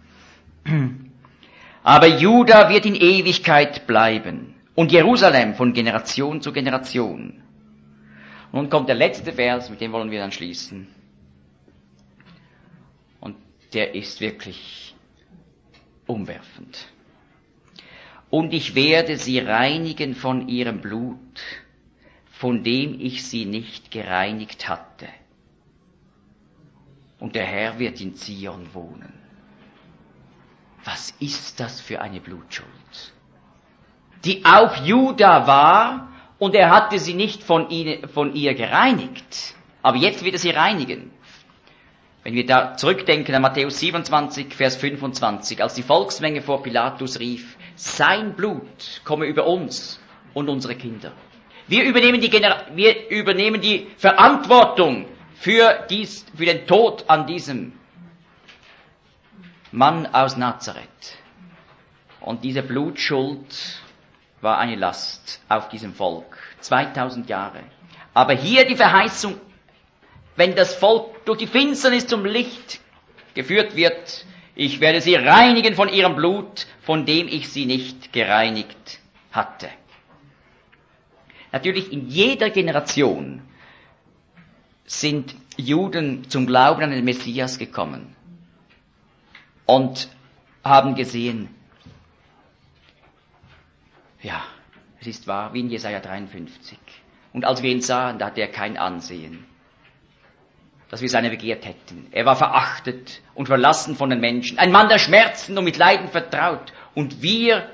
Aber Juda wird in Ewigkeit bleiben und Jerusalem von Generation zu Generation. Und nun kommt der letzte Vers, mit dem wollen wir dann schließen. Und der ist wirklich umwerfend. Und ich werde sie reinigen von ihrem Blut, von dem ich sie nicht gereinigt hatte. Und der Herr wird in Zion wohnen. Was ist das für eine Blutschuld? Die auf Juda war, und er hatte sie nicht von, ihnen, von ihr gereinigt. Aber jetzt wird er sie reinigen. Wenn wir da zurückdenken an Matthäus siebenundzwanzig, Vers fünfundzwanzig, als die Volksmenge vor Pilatus rief, sein Blut komme über uns und unsere Kinder. Wir übernehmen die, Gener- wir übernehmen die Verantwortung für, dies, für den Tod an diesem Mann aus Nazareth. Und diese Blutschuld war eine Last auf diesem Volk. zweitausend Jahre. Aber hier die Verheißung, wenn das Volk durch die Finsternis zum Licht geführt wird, ich werde sie reinigen von ihrem Blut, von dem ich sie nicht gereinigt hatte. Natürlich in jeder Generation sind Juden zum Glauben an den Messias gekommen und haben gesehen, ja, es ist wahr, wie in Jesaja dreiundfünfzig. Und als wir ihn sahen, da hatte er kein Ansehen, dass wir seine begehrt hätten. Er war verachtet und verlassen von den Menschen. Ein Mann der Schmerzen und mit Leiden vertraut. Und wir,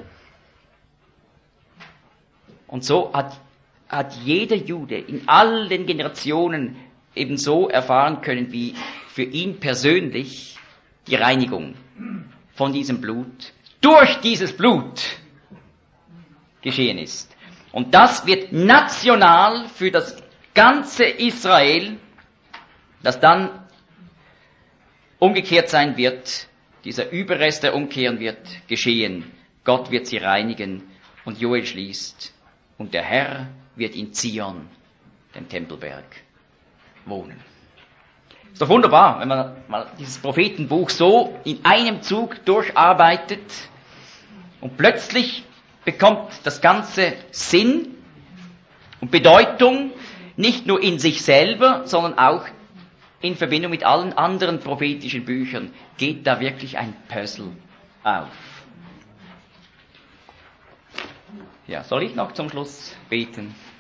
und so hat, hat jeder Jude in all den Generationen ebenso erfahren können, wie für ihn persönlich die Reinigung von diesem Blut, durch dieses Blut geschehen ist. Und das wird national für das ganze Israel, das dann umgekehrt sein wird, dieser Überrest, der umkehren wird, geschehen. Gott wird sie reinigen und Joel schließt. Und der Herr wird in Zion, dem Tempelberg, wohnen. Ist doch wunderbar, wenn man mal dieses Prophetenbuch so in einem Zug durcharbeitet und plötzlich bekommt das Ganze Sinn und Bedeutung, nicht nur in sich selber, sondern auch in Verbindung mit allen anderen prophetischen Büchern, geht da wirklich ein Puzzle auf. Ja, soll ich noch zum Schluss beten?